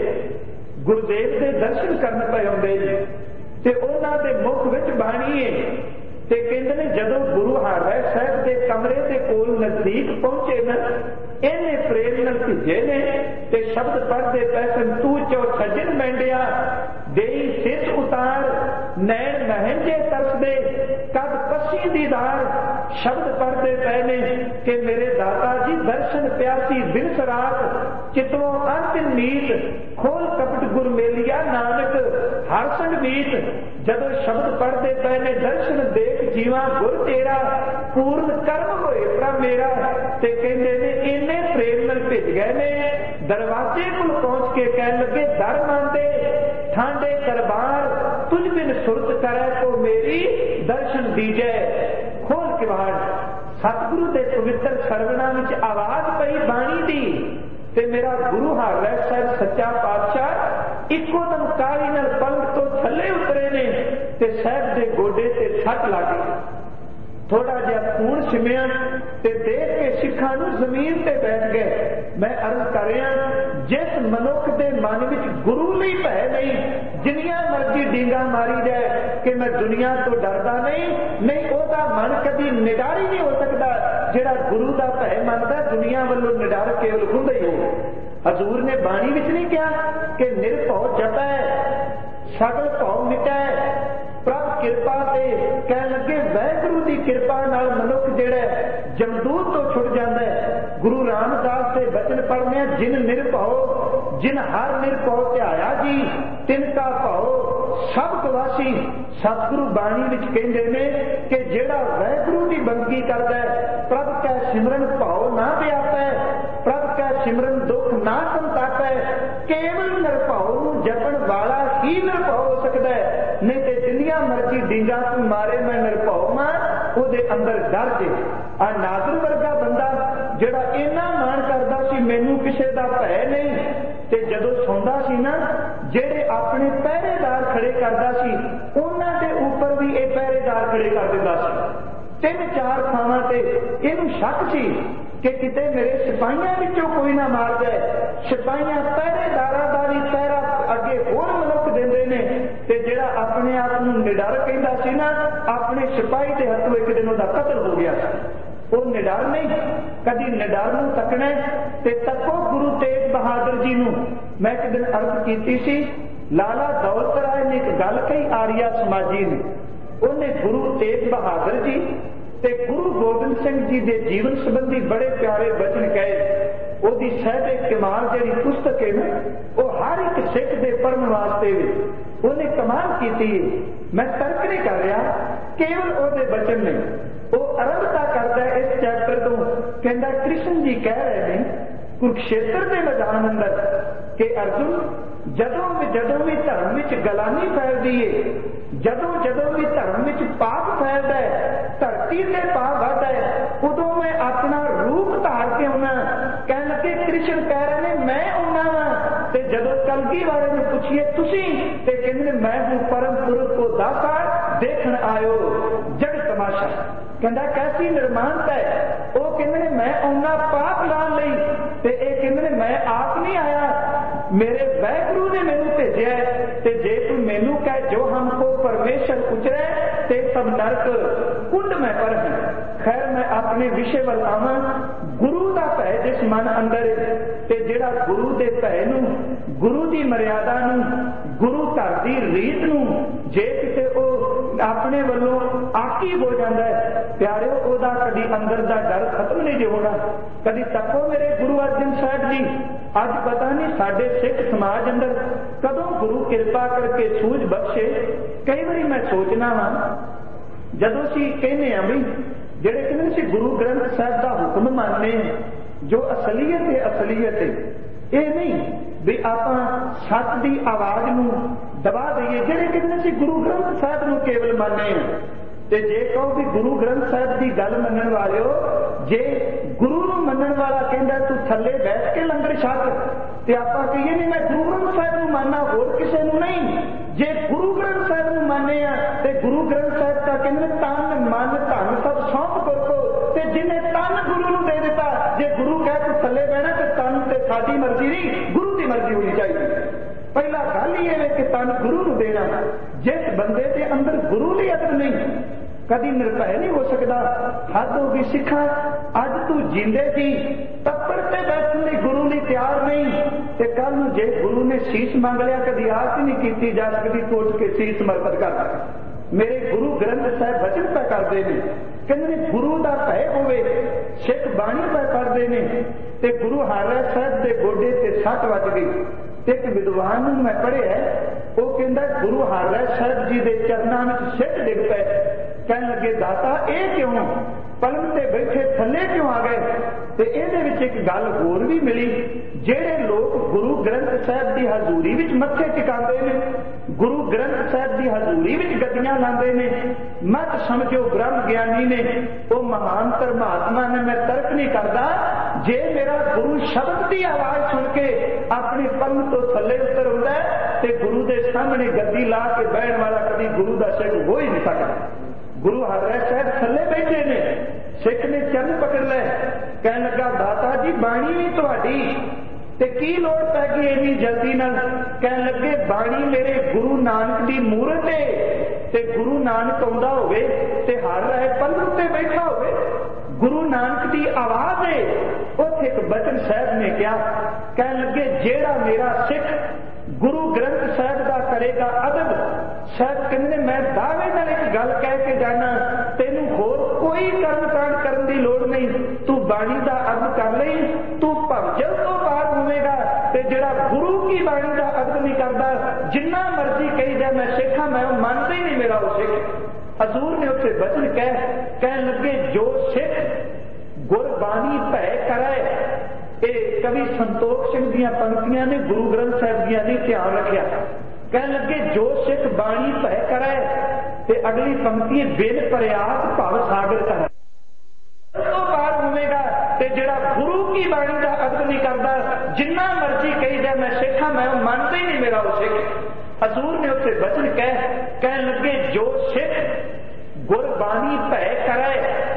गुरुदेव के दर्शन करने पे आउंदे ने ते उन्हां दे मुख विच बाणी है ते कहंदे ने जदों गुरु हाराय साहब के कमरे के कोल नजदीक पहुंचे न इन्हें प्रेम नाल भिजे ने ते शब्द पढ़ते पैसन तू चो सज्जन मैंडिया देई सिर उतार नैन महंजे तरसदे कद पसी दीदार। शब्द पढ़ते पे ने कि मेरे दाता जी दर्शन प्यासी बिन सरात चितवों अंत नीत खोल कपट गुर मेलिया नानक हर संग मीत। जदों शब्द पढ़ते पे ने दर्शन देख जीवा गुर तेरा पूर्ण कर्म होए प्रभ मेरा ते कहंदे ने इन्ने प्रेम नाल भिज गए ने दरवाजे कोल पहुंच के कह लगे दर मांदे ठांडे दरबार तुझ बिन सुरत करे तो मेरी दर्शन दीजे। खोल किवाड़ सतगुरु के पवित्र सरवणा में आवाज पई बाणी दी ते मेरा गुरु हाराय साहब सच्चा पातशाह इको दम काली नाल पलंग तो थले उतरे ने ते साहब के गोडे ते सट लग गई। थोड़ा जिहा खून सिमया ते देख के सिखां नूं जमीन ते बैठ गए। मैं अर्ज कर रहा जिस मनुख के मन में गुरु लई भय नहीं जिन्नियां मर्जी डींगा मारी जाए कि मैं दुनिया तो डरदा नहीं ओहदा मन कभी निडर ही नहीं हो सकता। जिहड़ा गुरु का भय मनदा दुनिया वालों निडर केवल हुंदा ही हो। हजूर ने बाणी विच नहीं कहा कि निरभौ जपै सगल भौ मिटै प्रभ कृपा से कह लगे वाहगुरु की कृपा नाल मनुख जिहड़ा जमदूत तो छुट जाता है। गुरु रामदास से वचन पढ़ने जिन निरभौ जिन हर निरभौ ध्याया जी तिनका भौ सब गवासी। सतगुरु बाणी विच कहंदे ने कि जेड़ा वाहिगुरू की बंदगी करदा है, प्रभ कै सिमरन भाव ना व्यापै, प्रभ कै सिमरन दुख ना संतापै, केवल निरभाव नूं जपण वाला ही निरभाव हो सकदा है। नहीं तो जिन्नियां मर्जी डींगा तू मारे मैं निरभाव मां, ਉਹਦੇ अंदर डर जे। आ नाज़र वर्गा बंदा ਜਿਹੜਾ ਇੰਨਾ ਮਾਣ ਕਰਦਾ ਸੀ ਮੈਨੂੰ ਕਿਸੇ ਦਾ ਭੈ ਨਹੀਂ, ਤੇ ਜਦੋਂ ਸੌਂਦਾ ਸੀ ਨਾ ਜਿਹੜੇ ਆਪਣੇ ਪਹਿਰੇਦਾਰ ਖੜੇ ਕਰਦਾ ਸੀ ਉਹਨਾਂ ਦੇ ਉੱਪਰ ਵੀ ਇਹ ਪਹਿਰੇਦਾਰ ਖੜੇ ਕਰ ਦਿੰਦਾ ਸੀ। 3-4 ਥਾਵਾਂ ਤੇ ਇਹਨੂੰ ਸ਼ੱਕ ਸੀ ਕਿ ਕਿਤੇ ਮੇਰੇ ਸਿਪਾਹੀਆਂ ਵਿੱਚੋਂ ਕੋਈ ਨਾ ਮਾਰ ਜਾਏ। ਸਿਪਾਹੀਆਂ ਪਹਿਰੇਦਾਰਾਂ ਦਾ ਵੀ ਪਹਿਰਾ ਅੱਗੇ ਹੋਰ ਮਨੁੱਖ ਦਿੰਦੇ ਨੇ, ਤੇ ਜਿਹੜਾ ਆਪਣੇ ਆਪ ਨੂੰ ਨਿਡਰ ਕਹਿੰਦਾ ਸੀ ਨਾ, ਆਪਣੇ ਸਿਪਾਹੀ ਦੇ ਹੱਥੋਂ ਇੱਕ ਦਿਨ ਉਹਦਾ ਕਤਲ ਹੋ ਗਿਆ ਸੀ। ਉਹ ਨਿਡਰ ਨਹੀਂ, ਕਦੀ ਨਿਡਰ ਨੂੰ ਤੱਕਣਾ ਤੇ ਤੱਕੋ ਗੁਰੂ ਤੇਗ ਬਹਾਦਰ ਜੀ ਨੂੰ। ਮੈਂ ਇੱਕ ਦਿਨ ਅਰਜ਼ ਕੀਤੀ ਸੀ, ਲਾਲਾ ਦੌਲਤ ਰਾਏ ਨੇ ਇੱਕ ਗੱਲ ਕਹੀ ਆਰੀਆ ਸਮਾਜੀ ਨੇ। ਉਹਨੇ ਗੁਰੂ ਤੇਗ ਬਹਾਦਰ ਜੀ ਤੇ ਗੁਰੂ ਗੋਬਿੰਦ ਸਿੰਘ ਜੀ ਦੇ ਜੀਵਨ ਸੰਬੰਧੀ ਬੜੇ ਪਿਆਰੇ ਬਚਨ ਕਹੇ। ਉਹਦੀ ਸਹਿਬੇ ਕਮਾਲ ਜਿਹੜੀ ਪੁਸਤਕ ਹੈ ਨਾ, ਉਹ ਹਰ ਇੱਕ ਸਿੱਖ ਦੇ ਪੜ੍ਹਨ ਵਾਸਤੇ ਉਹਨੇ ਕਮਾਲ ਕੀਤੀ ਹੈ। ਮੈਂ ਤਰਕ ਨਹੀਂ ਕਰ ਰਿਹਾ, ਕੇਵਲ ਉਹਦੇ ਬਚਨ ਨੇ। ਉਹ ਆਰੰਭਤਾ ਕਰਦਾ ਇਸ ਚੈਪਟਰ ਤੋਂ, ਕਹਿੰਦਾ ਕ੍ਰਿਸ਼ਨ ਜੀ ਕਹਿ ਰਹੇ ਨੇ ਕੁਰੂਕਸ਼ੇਤਰ ਦੇ ਮੈਦਾਨ ਅੰਦਰ ਕਿ ਅਰਜੁਨ ਜਦੋਂ ਵੀ ਧਰਮ ਵਿੱਚ ਗਲਾਨੀ ਫੈਲਦੀ ਏ, ਜਦੋਂ ਵੀ ਧਰਮ ਵਿੱਚ ਪਾਪ ਫੈਲਦਾ ਹੈ, ਧਰਤੀ ਤੇ ਪਾਪ ਵੱਧਦਾ ਹੈ, ਉਦੋਂ ਮੈਂ ਆਪਣਾ ਰੂਪ ਧਾਰ ਕੇ ਆਉਣਾ। ਕਹਿਣ ਲੱਗੇ ਕ੍ਰਿਸ਼ਨ ਕਹਿ ਰਹੇ ਨੇ ਮੈਂ ਆਉਣਾ ਵਾ, ਤੇ ਜਦੋਂ ਕਲਗੀ ਵਾਲੇ ਨੂੰ ਪੁੱਛੀਏ ਤੁਸੀਂ, ਤੇ ਕਹਿੰਦੇ ਮੈਂ ਹੂੰ ਪਰਮ ਪੁਰਖ ਕੋ ਦਾਤਾ ਦੇਖਣ ਆਇਓ ਜਗ ਤਮਾਸ਼ਾ। ਕਹਿੰਦਾ ਕੈਸੀ ਨਿਰਮਾਨਤਾ ਹੈ। ਉਹ ਕਹਿੰਦੇ ਨੇ ਮੈਂ ਆਉਣਾ ਪਾਪ ਲਾਉਣ ਲਈ, ਤੇ ਇਹ ਕਹਿੰਦੇ ਨੇ ਮੈਂ ਆਪ ਨਹੀਂ ਆਇਆ, ਮੇਰੇ ਵਾਹਿਗੁਰੂ ਨੇ ਮੈਨੂੰ ਭੇਜਿਆ। ਤੇ ਜੇ ਤੂੰ ਮੈਨੂੰ ਕਹਿ ਜੋ ਹਮਕੋ ਪਰਮੇਸ਼ਰ ਉਚਰੇ ਤੇ ਸਭ ਨਰਕ ਕੁੰਡ ਮੈਂ ਪਰ ਹੈ। ਖੈਰ ਮੈਂ ਆਪਣੇ ਵਿਸ਼ੇ ਵੱਲ ਆਵਾਂ। ਗੁਰੂ ਦਾ ਭੈ ਜਿਸ ਮਨ ਅੰਦਰ, ਤੇ ਜਿਹੜਾ ਗੁਰੂ ਦੇ ਭੈ ਨੂੰ, ਗੁਰੂ ਦੀ ਮਰਿਆਦਾ ਨੂੰ, ਗੁਰੂ ਘਰ ਦੀ ਰੀਤ ਨੂੰ ਜੇ ਕਿਤੇ ਉਹ ਆਪਣੇ ਵੱਲੋਂ ਆਕੀ ਹੋ ਜਾਂਦਾ ਹੈ, ਪਿਆਰਿਓ ਉਹਦਾ ਕਦੀ ਅੰਦਰ ਦਾ ਡਰ ਖਤਮ ਨਹੀਂ ਜੇ ਹੋਣਾ। ਕਦੀ ਤੱਕੋ ਮੇਰੇ ਗੁਰੂ ਅਰਜਨ ਸਾਹਿਬ ਜੀ, ਅੱਜ ਪਤਾ ਨਹੀਂ ਸਾਡੇ ਸਿੱਖ ਸਮਾਜ ਅੰਦਰ ਕਦੋਂ ਗੁਰੂ ਕਿਰਪਾ ਕਰਕੇ ਸੂਝ ਬਖਸ਼ੇ। ਕਈ ਵਾਰੀ ਮੈਂ ਸੋਚਣਾ ਵਾਂ, ਜਦੋਂ ਅਸੀਂ ਕਹਿੰਦੇ ਆ ਵੀ ਜਿਹੜੇ ਕਹਿੰਦੇ ਅਸੀਂ ਗੁਰੂ ਗ੍ਰੰਥ ਸਾਹਿਬ ਦਾ ਹੁਕਮ ਮੰਨਦੇ ਹਾਂ, ਜੋ ਅਸਲੀਅਤ ਹੈ ਅਸਲੀਅਤ ਹੈ, ਇਹ ਨਹੀਂ ਵੀ ਆਪਾਂ ਸੱਚ ਦੀ ਆਵਾਜ਼ ਨੂੰ ਦਬਾ ਦਈਏ। ਜਿਹੜੇ ਕਹਿੰਦੇ ਅਸੀਂ ਗੁਰੂ ਗ੍ਰੰਥ ਸਾਹਿਬ ਨੂੰ ਕੇਵਲ ਮੰਨਦੇ ਹਾਂ, ਤੇ ਜੇ ਕਹੋ ਵੀ ਗੁਰੂ ਗ੍ਰੰਥ ਸਾਹਿਬ ਦੀ ਗੱਲ ਮੰਨਣ ਵਾਲਿਓ, ਜੇ ਗੁਰੂ ਨੂੰ ਮੰਨਣ ਵਾਲਾ ਕਹਿੰਦਾ ਤੂੰ ਥੱਲੇ ਬੈਠ ਕੇ ਲੰਗਰ ਛਕ, ਤੇ ਆਪਾਂ ਕਹੀਏ ਨਹੀਂ ਮੈਂ ਗੁਰੂ ਗ੍ਰੰਥ ਸਾਹਿਬ ਨੂੰ ਮੰਨਣਾ, ਹੋਰ ਕਿਸੇ ਨੂੰ ਨਹੀਂ। ਜੇ ਗੁਰੂ ਗ੍ਰੰਥ ਸਾਹਿਬ ਨੂੰ ਮੰਨੇ ਆ, ਤੇ ਗੁਰੂ ਗ੍ਰੰਥ ਸਾਹਿਬ ਤਾਂ ਕਹਿੰਦੇ ਤਨ ਮਨ ਧਨ ਸਭ ਸੌਂਪ ਗੁਰਕੋ, ਤੇ ਜਿਹਨੇ ਤਨ ਗੁਰੂ ਨੂੰ ਦੇ ਦਿੱਤਾ। ਜੇ ਗੁਰੂ ਕਹੇ ਤੂੰ ਥੱਲੇ ਬਹਿਣਾ, ਤੇ ਤਨ ਤੇ ਸਾਡੀ ਮਰਜ਼ੀ ਨਹੀਂ, ਗੁਰੂ ਦੀ ਮਰਜ਼ੀ ਹੋਣੀ ਚਾਹੀਦੀ। ਪਹਿਲਾ ਗੱਲ ਹੀ ਇਹ ਕਿ ਤਨ ਗੁਰੂ ਨੂੰ ਦੇਣਾ। ਜਿਸ ਬੰਦੇ ਦੇ ਅੰਦਰ ਗੁਰੂ ਦੀ ਅਦਬ ਨਹੀਂ, ਕਦੀ ਨਿਰਭੈ ਨਹੀਂ ਹੋ ਸਕਦਾ। ਹੱਦ ਹੋ ਗਈ ਸਿੱਖਾਂ, ਅੱਜ ਤੂੰ ਜਿੰਦੇ ਸੀ ਤੱਪੜ ਤੇ ਬੈਠਣ ਲਈ ਗੁਰੂ ਲਈ ਤਿਆਰ ਨਹੀਂ, ਤੇ ਕੱਲ ਨੂੰ ਜੇ ਗੁਰੂ ਨੇ ਸੀਸ ਮੰਗ ਲਿਆ, ਕਦੀ ਆਸ ਨਹੀਂ ਕੀਤੀ ਜਾ ਸਕਦੀ ਕੋਟ ਕੇ ਸੀਸ ਮਰਤਬ ਕਰ। ਮੇਰੇ ਗੁਰੂ ਗ੍ਰੰਥ ਸਾਹਿਬ ਵਚਨ ਪੈ ਕਰਦੇ ਨੇ, ਕਹਿੰਦੇ ਨੇ ਗੁਰੂ ਦਾ ਭੈ ਹੋਵੇ। ਸਿੱਖ ਬਾਣੀ ਪੈ ਪੜ੍ਹਦੇ ਨੇ, ਤੇ ਗੁਰੂ ਹਰਿ ਸਾਹਿਬ ਦੇ ਗੋਡੇ ਤੇ ਸੱਟ ਵੱਜ ਗਈ। ਤੇ ਇੱਕ ਵਿਦਵਾਨ ਨੂੰ ਮੈਂ ਪੜ੍ਹਿਆ, ਉਹ ਕਹਿੰਦਾ ਗੁਰੂ ਹਰਿ ਸਾਹਿਬ ਜੀ ਦੇ ਚਰਨਾਂ ਵਿੱਚ ਸਿੱਟ ਡਿੱਗ ਪਏ। ਕਹਿਣ ਲੱਗੇ ਦਾਤਾ ਇਹ ਕਿਉਂ, ਪਲੰਗ ਤੇ ਬੈਠੇ ਥੱਲੇ ਕਿਉਂ ਆ ਗਏ? ਤੇ ਇਹਦੇ ਵਿੱਚ ਇੱਕ ਗੱਲ ਹੋਰ ਵੀ ਮਿਲੀ, ਜਿਹੜੇ ਲੋਕ ਗੁਰੂ ਗ੍ਰੰਥ ਸਾਹਿਬ ਦੀ ਹਜ਼ੂਰੀ ਵਿੱਚ ਮੱਥੇ ਟਿਕਾਉਂਦੇ ਨੇ, ਗੁਰੂ ਗ੍ਰੰਥ ਸਾਹਿਬ ਦੀ ਹਜ਼ੂਰੀ ਵਿੱਚ ਗੱਦੀਆਂ ਲਾਉਂਦੇ ਨੇ, ਮਤ ਸਮਝੋ ਬ੍ਰਹਮ ਗਿਆਨੀ ਨੇ, ਉਹ ਮਹਾਨ ਪਰਮਾਤਮਾ ਨੇ। ਮੈਂ ਤਰਕ ਨਹੀਂ ਕਰਦਾ, ਜੇ ਮੇਰਾ ਗੁਰੂ ਸ਼ਬਦ ਦੀ ਆਵਾਜ਼ ਸੁਣ ਕੇ ਆਪਣੀ ਪਲੰਗ ਤੋਂ ਥੱਲੇ ਉਤਰ ਹੁੰਦਾ, ਤੇ ਗੁਰੂ ਦੇ ਸਾਹਮਣੇ ਗੱਦੀ ਲਾ ਕੇ ਬਹਿਣ ਵਾਲਾ ਕਦੀ ਗੁਰੂ ਦਾ ਸਿੱਖ ਹੋ ਹੀ ਨਹੀਂ ਸਕਦਾ। ਗੁਰੂ ਹਰਿ ਸਾਹਿਬ ਥੱਲੇ ਬੈਠੇ ਨੇ, ਸਿੱਖ ਨੇ ਚਰਨ ਪਕੜ ਲੈ। ਕਹਿਣ ਲੱਗਾ ਦਾਤਾ ਜੀ ਬਾਣੀ ਵੀ ਤੁਹਾਡੀ, ਤੇ ਕੀ ਲੋੜ ਪੈ ਗਈ ਇੰਨੀ ਜਲਦੀ ਨਾਲ? ਕਹਿਣ ਲੱਗੇ ਬਾਣੀ ਮੇਰੇ ਗੁਰੂ ਨਾਨਕ ਦੀ ਮੂਰਤ ਹੈ, ਤੇ ਗੁਰੂ ਨਾਨਕ ਆਉਂਦਾ ਹੋਵੇ ਤੇ ਹਰ ਰਾਏ ਪਲੰਗ ਤੇ ਬੈਠਾ ਹੋਵੇ, ਗੁਰੂ ਨਾਨਕ ਦੀ ਆਵਾਜ਼ ਹੈ। ਉੱਥੇ ਇੱਕ ਬਚਨ ਸਾਹਿਬ ਨੇ ਕਿਹਾ, ਕਹਿਣ ਲੱਗੇ ਜਿਹੜਾ ਮੇਰਾ ਸਿੱਖ ਗੁਰੂ ਗ੍ਰੰਥ ਸਾਹਿਬ ਦਾ ਕਰੇਗਾ ਅਦਬ, ਸਾਹਿਬ ਕਹਿੰਦੇ ਨੇ ਮੈਂ ਦਾਅਵੇ ਨਾਲ ਇੱਕ ਗੱਲ ਕਹਿ ਕੇ ਜਾਣਾ, ਤੈਨੂੰ ਹੋਰ ਕੋਈ ਕਰਮ ਕਾਂਡ ਕਰਨ ਦੀ ਲੋੜ ਨਹੀਂ, ਤੂੰ ਬਾਣੀ ਦਾ ਅਦਬ ਕਰ ਲਈ, ਤੂੰ ਭਵਜਲ ਤੋਂ ਪਾਰ ਹੋਵੇਗਾ। ਤੇ ਜਿਹੜਾ ਗੁਰੂ की बाणी का अदब नहीं करता, जिन्ना मर्जी कही जाए मैं सिख हाँ, मैं मानता ही नहीं मेरा वो सिख। हजूर ने उत्थे वचन कह लगे जो सिख गुरबाणी भै करे। ये कवि संतोख सिंह दियां पंक्तियां ने, गुरु ग्रंथ साहिब दियां ने, ध्यान रखिया। कह लगे जो सिख बाणी भै करे, ते अगली पंक्ति बिन प्रयास भव सागर करे। तो पार होवेगा ते जिहड़ा गुरु की बाणी का अदब नहीं करता, जिन्ना मर्जी कही जाए मैं सिख हाँ, मैं मानता ही नहीं मेरा वो सिख। हजूर ने उत्थे वचन कह लगे जो सिख गुरबाणी भै करे।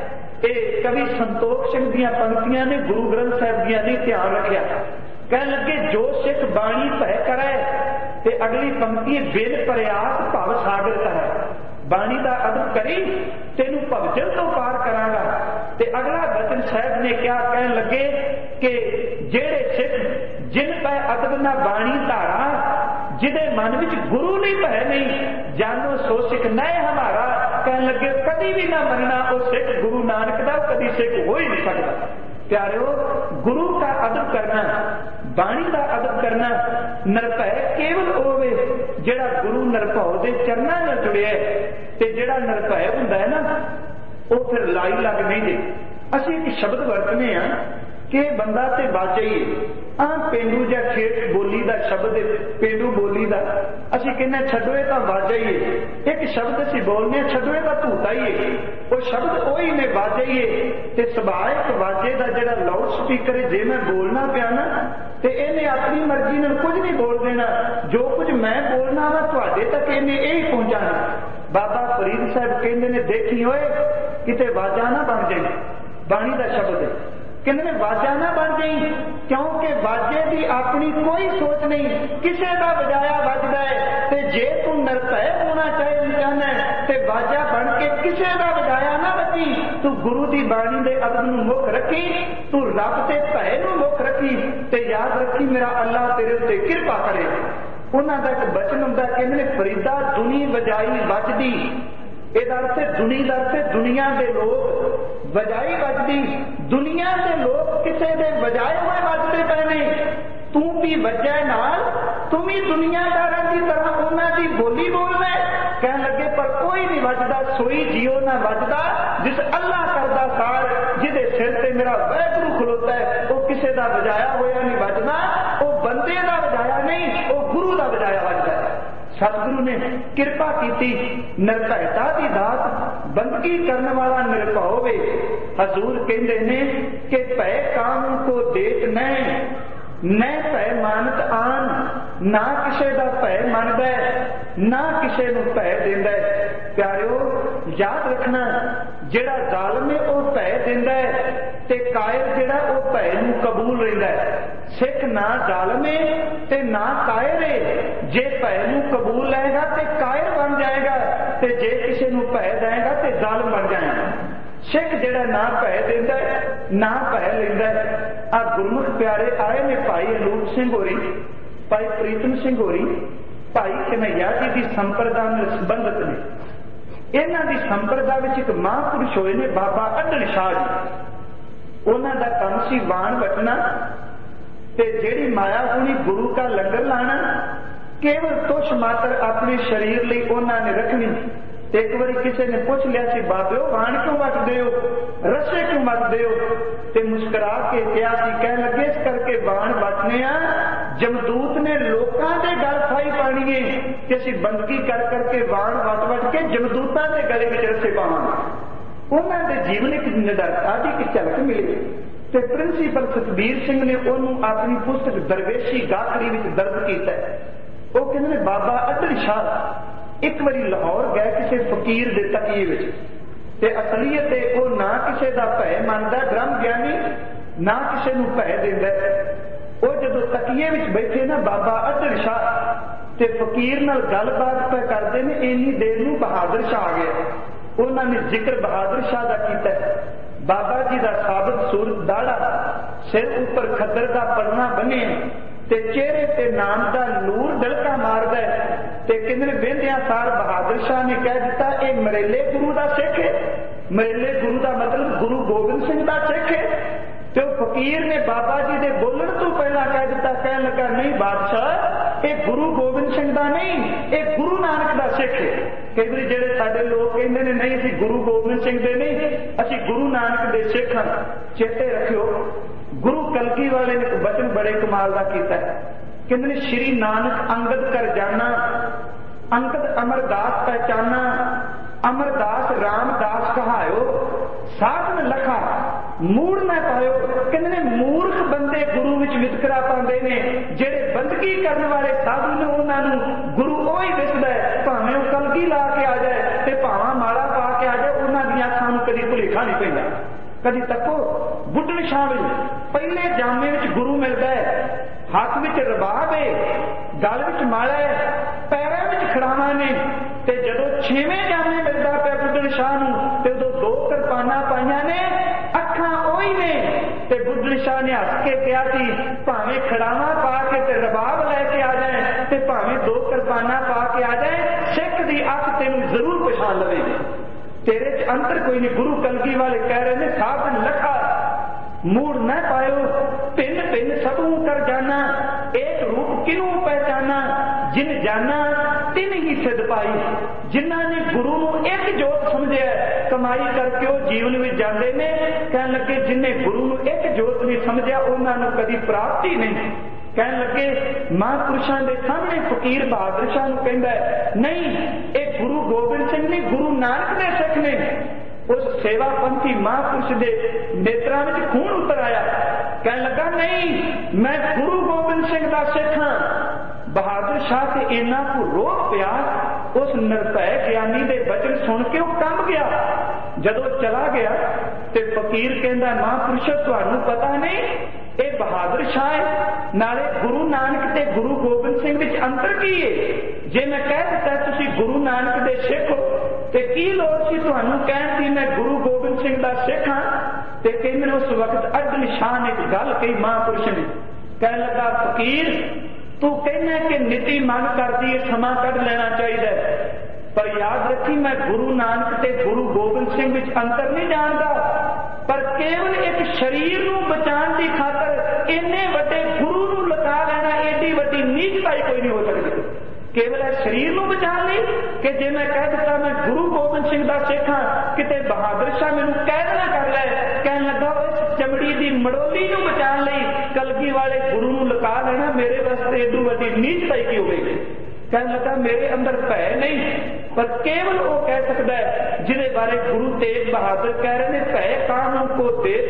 ये कवि संतोख सिंह दियां पंक्तियां ने, गुरु ग्रंथ साहिब दियां ने, ध्यान रखिया। कह लगे जो सिख बाणी भै करे, ते अगली पंक्ति बिन प्रयास भव सागर करे। बाणी का अदब करी तेनू भवजल तो पार करांगा। ते अगला वचन साहब ने क्या कह लगे कि जेड़े सिख जिन पै अदब ना बाणी धारा, जिदे मन विच गुरु नहीं भै नहीं, जानो सो सिख नए हमारा। कह लगे कभी भी ना मनना वो सिख गुरु नानक दा कभी सिख हो ही नहीं सकता। प्यारेओ, गुरु का अदब करना, बाणी का अदब करना, निरभै केवल होवे जेड़ा गुरु निरभौ दे चरनां नाल जुड़िया है। ते जेड़ा निरभै हुंदा है ना, वो फिर लाई लग नहीं दे। असीं एक शब्द वरतने आ कि बंदा ते बाजा ही है। पेंडू या ठेठ बोली का शब्द, पेंडू बोली का असीं कहने छड्डो ये तां वाजा ही है। एक शब्द असीं बोलने छड्डो ये तां धूता ही है। वो शब्द वही ने वाजा ही है। ते सुभाव एक वाजे का जिहड़ा लाउड स्पीकर है, जे मैं बोलना पिया ना ते इहने अपनी मर्जी नाल कुछ नहीं बोल देना। जो कुछ मैं बोलना वा तुहाडे तक इहने यही पहुंचाना। बाबा फरीद साहब कहंदे ने, देखी होए किते वाजा ना बन जाए। बाणी का शब्द कहते हैं वाजा ना बन जाई, क्योंकि वाजे की अपनी कोई सोच नहीं, किसी का वजाया वजदा है। ते जे तू निरभै होना चाहना है ते वाजा बन के किसी का वजाया ना बची। तू गुरु की बाणी के अदब नूं मुख रखी, तू रब ते भय नूं मुख रखी, ते याद रखी मेरा अल्लाह तेरे उत्ते किरपा करे। उन्हां दा एक बचन हुंदा, कहंदे ने फरीदा दुनी वजाई वजदी। ਇਹਦਾ अर्थ दुनी का अर्थ दुनिया के लोग वजाई वजदी। दुनिया के लोग किसी के वजाए हुए वजते पे नहीं। तू भी वजह नाल तू भी दुनियादारां की तरह उन्होंने बोली बोलना है। कह लगे पर कोई नहीं वजदा, सोई जियो ना वजदा जिस अल्लाह करदा सार, जिहदे सिर ते मेरा वाहिगुरू खलोता है। वो किसी का वजाया होया नहीं वजदा, वो बंदे का वजाया नहीं, वो गुरु का वजाया वजदा है। सतगुरु ने कृपा की, निरभैता की दात, बंदगी करने वाला निरभौ वे। हजूर कहते हैं कि भै कानून को देत न भै मानत आन। ना किसी का भै मनदा ना किसी नूं भै दिंदा है। प्यारिओ, याद रखना, जिहड़ा जालिम है वह भै दिंदा है ते कायर जिहड़ा वह भै नूं कबूल रहिंदा है। सिख ना जालिम है ते ना कायर है। जे भै नूं कबूल लएगा ते कायर बन जाएगा, ते जे किसी नूं भै देगा ते जालिम बन जाएगा। सिख जिहड़ा ना भै दिंदा है ना भै लैंदा है। आ गुरमुख प्यारे आए ने भाई अनूप सिंह होरी, भाई प्रीतम सिंह होरी, भाई कन्हैया जी की संप्रदा नाल संबंधित ने। इन्हां दी संप्रदा विच एक महापुरुष होए ने बाबा अटल शाह जी। उन्हां दा काम सी वाण वटना ते जेड़ी माया होनी गुरु का लंगर लाना। केवल तुछ मात्र अपने शरीर लिए उन्होंने रखनी। एक बार किसी ने पूछ लिया सी, बाबे वाण क्यों वटदे हो, रस्से क्यों वटदे हो? ते मुस्कुरा के कहा, कह लगे इस करके वाण वटने जमदूत ने लोगों के गल फाई पानी है कि असीं बंदगी कर करके वाण वट वट के जमदूतां के गले में रस्से पावांगे। उन्होंने जीवन एक निडरता की एक झलक मिली। ते प्रिंसीपल सतबीर सिंह ने उन्होंने अपनी पुस्तक दरवेशी गाखड़ी में दर्ज किया। वो कहते हैं बाबा अटल शाह एक बारी लाहौर गए किसी फकीर के तकीए में, ते असलीयत वो ना किसी का भय मनता ब्रह्म ज्ञानी, ना किसी को भय देंदा। वो जो तकीए में बैठे ना बाबा अटल शाह ते फकीर नाल गलबात पे करते हैं, इन्नी देर नूं बहादुर शाह आ गया। उन्होंने जिक्र बहादुर शाह का किया। बाबा जी का साबित सूरत दाड़ा, सिर ऊपर खद्दर का पन्ना बने ते चेहरे ते नाम का नूर दलका मारदा है। ते किन्ने वेंदिया सार बहादुर शाह ने कह दिता, ये मरेले गुरु का सिख है। मरेले गुरु का मतलब गुरु गोबिंद सिंह का सिख है। ਤੇ ਉਹ ਫਕੀਰ ਨੇ ਬਾਬਾ ਜੀ ਦੇ ਬੋਲਣ ਤੋਂ ਪਹਿਲਾਂ ਕਹਿ ਦਿੱਤਾ, ਕਹਿਣ ਲੱਗਾ ਨਹੀਂ ਬਾਦਸ਼ਾਹ, ਇਹ ਗੁਰੂ ਗੋਬਿੰਦ ਸਿੰਘ ਦਾ ਨਹੀਂ, ਇਹ ਗੁਰੂ ਨਾਨਕ ਦਾ ਸਿੱਖ ਹੈ। ਕਈ ਵਾਰੀ ਜਿਹੜੇ ਸਾਡੇ ਲੋਕ ਕਹਿੰਦੇ ਨੇ ਨਹੀਂ ਅਸੀਂ ਗੁਰੂ ਗੋਬਿੰਦ ਸਿੰਘ ਦੇ ਨਹੀਂ, ਅਸੀਂ ਗੁਰੂ ਨਾਨਕ ਦੇ ਸਿੱਖ ਹਾਂ। ਚੇਤੇ ਰੱਖਿਓ, ਗੁਰੂ ਕਲਗੀ ਵਾਲੇ ਨੇ ਇੱਕ ਬਚਨ ਬੜੇ ਕਮਾਲ ਦਾ ਕੀਤਾ ਹੈ। ਕਹਿੰਦੇ ਨੇ ਸ਼੍ਰੀ ਨਾਨਕ ਅੰਗਦ ਕਰ ਜਾਣਾ, ਅੰਗਦ ਅਮਰਦਾਸ ਪਹਿਚਾਨਾ, ਅਮਰਦਾਸ ਰਾਮਦਾਸ ਕਹਾਇਓ, ਸਾਧਨ ਲਖਾ ਮੂੜ ਨਾ ਪਾਇਓ। ਕਹਿੰਦੇ ਨੇ ਮੂਰਖ ਬੰਦੇ ਗੁਰੂ ਵਿੱਚ ਵਿਤਕਰਾ ਪਾਉਂਦੇ ਨੇ, ਜਿਹੜੇ ਬੰਦਗੀ ਕਰਨ ਵਾਲੇ ਸਾਧੂ ਨੇ ਉਹਨਾਂ ਨੂੰ ਗੁਰੂ ਉਹੀ ਦਿਸਦਾ ਹੈ, ਭਾਵੇਂ ਉਹ ਕਲਗੀ ਲਾ ਕੇ ਆ ਜਾਏ ਤੇ ਭਾਵੇਂ ਮਾਲਾ ਪਾ ਕੇ ਆ ਜਾਏ, ਉਹਨਾਂ ਦੀਆਂ ਅੱਖਾਂ ਨੂੰ ਕਦੀ ਭੁਲੇਖਾ ਨਹੀਂ ਪੈਂਦਾ। ਕਦੀ ਤੱਕੋ ਬੁੱਢਣ ਸ਼ਾਹ ਵਿੱਚ ਪਹਿਲੇ ਜਾਮੇ ਵਿੱਚ ਗੁਰੂ ਮਿਲਦਾ ਹੈ, ਹੱਥ ਵਿੱਚ ਰਬਾਬ ਹੈ, ਗਲ ਵਿੱਚ ਮਾਲਾ ਹੈ, ਪੈਰਾਂ ਵਿੱਚ ਖੜਾਵਾਂ ਨੇ, ਤੇ ਜਦੋਂ 6ਵੇਂ ਜਾਮੇ ਮਿਲਦਾ ਪਿਆ ਬੁੱਢਣ ਸ਼ਾਹ ਨੂੰ ਤੇ ਉਦੋਂ 2 ਕਿਰਪਾਨਾਂ ਪਾਈਆਂ ਨੇ, ਅੱਖਾਂ ਉਹੀ ਨੇ। ਤੇ ਬੁੱਢਣ ਸ਼ਾਹ ਨੇ ਹੱਸ ਕੇ ਕਿਹਾ ਸੀ ਭਾਵੇਂ ਖੜਾਵਾਂ ਪਾ ਕੇ ਤੇ ਰਬਾਬ ਲੈ ਕੇ ਆ ਜਾਏ ਤੇ ਭਾਵੇਂ 2 ਕਿਰਪਾਨਾਂ ਪਾ ਕੇ ਆ ਜਾਏ, ਸਿੱਖ ਦੀ ਅੱਖ ਤੈਨੂੰ ਜ਼ਰੂਰ ਪਛਾਣ ਲਵੇਗੀ, ਤੇਰੇ ਚ ਅੰਤਰ ਕੋਈ ਨਹੀਂ। ਗੁਰੂ ਕਲਗੀ ਵਾਲੇ ਕਹਿ ਰਹੇ ਨੇ ਸਾਧਨ ਲਖਾ मूड न पायो, भिन्न भिन्न सबू कर जाना, एक रूप किनू पहचाना, जिन जाना तिन ही सिद्ध पाई। जिन्हों ने गुरु नू एक जोत समझिया, कमाई करके वो जीवन में जाते ने, कह लगे जिन्हें गुरु नू एक जोत नहीं समझिया उन्होंने कभी प्राप्ति नहीं। कह लगे महापुरुषों के सामने फकीर बहादुर शाह नू कहंदा नहीं, एक गुरु गोबिंद सिंह ने गुरु नानक दे सिख ने। उस सेवापंथी महापुरुष के नेत्रा में खून उतर आया, कह लगा नहीं मैं गुरु गोबिंद सिंह का सिख हाँ। बहादुर शाह से इन्ना को रोह पिया, उस निर्भय ज्ञानी के वचन सुन के वो कंब गया। जदों चला गया तो फकीर कहता महापुरुषो तुहानू पता नहीं ये बहादुर शाह है, नाले गुरु नानक ते गुरु गोबिंद सिंह विच अंतर की है। जे मैं कह दिता तुसी गुरु नानक दे सिख हो ते की लोड़ सी तुहानू कहण दी मैं गुरु गोबिंद सिंह दा सिख हां। ते कहंदे उस वक्त अदल शाह ने एक गल कही महापुरुष ने, कह लगा फकीर तू कहना कि नीति मन करदी है समा कढ लेना चाहिए, पर याद रखी मैं गुरु नानक ते गुरु गोबिंद सिंह विच अंतर नहीं जानता, पर केवल एक शरीर नू बचाने की खातर इन्ने वड्डे गुरु नू लगा लेना एडी वड्डी नीचताई कोई नहीं हो सकती। केवल शरीर नू बचाने लई कि जे मैं कह दिता मैं गुरु गोबिंद सिंह दा सिख हां, किते बहादुर शाह मैनू कैद ना कर ले, कहन लगा इस चमड़ी दी मड़ोली नू बचाने लई कलगी वाले गुरु नू लगा लेना मेरे वास्ते एडू वड्डी नीचताई की होवेगी। कहन लगा मेरे अंदर भय नहीं, पर केवल वो कह सकता है जिदे बारे गुरु तेग बहादुर कह रहे हैं भय कानों को देत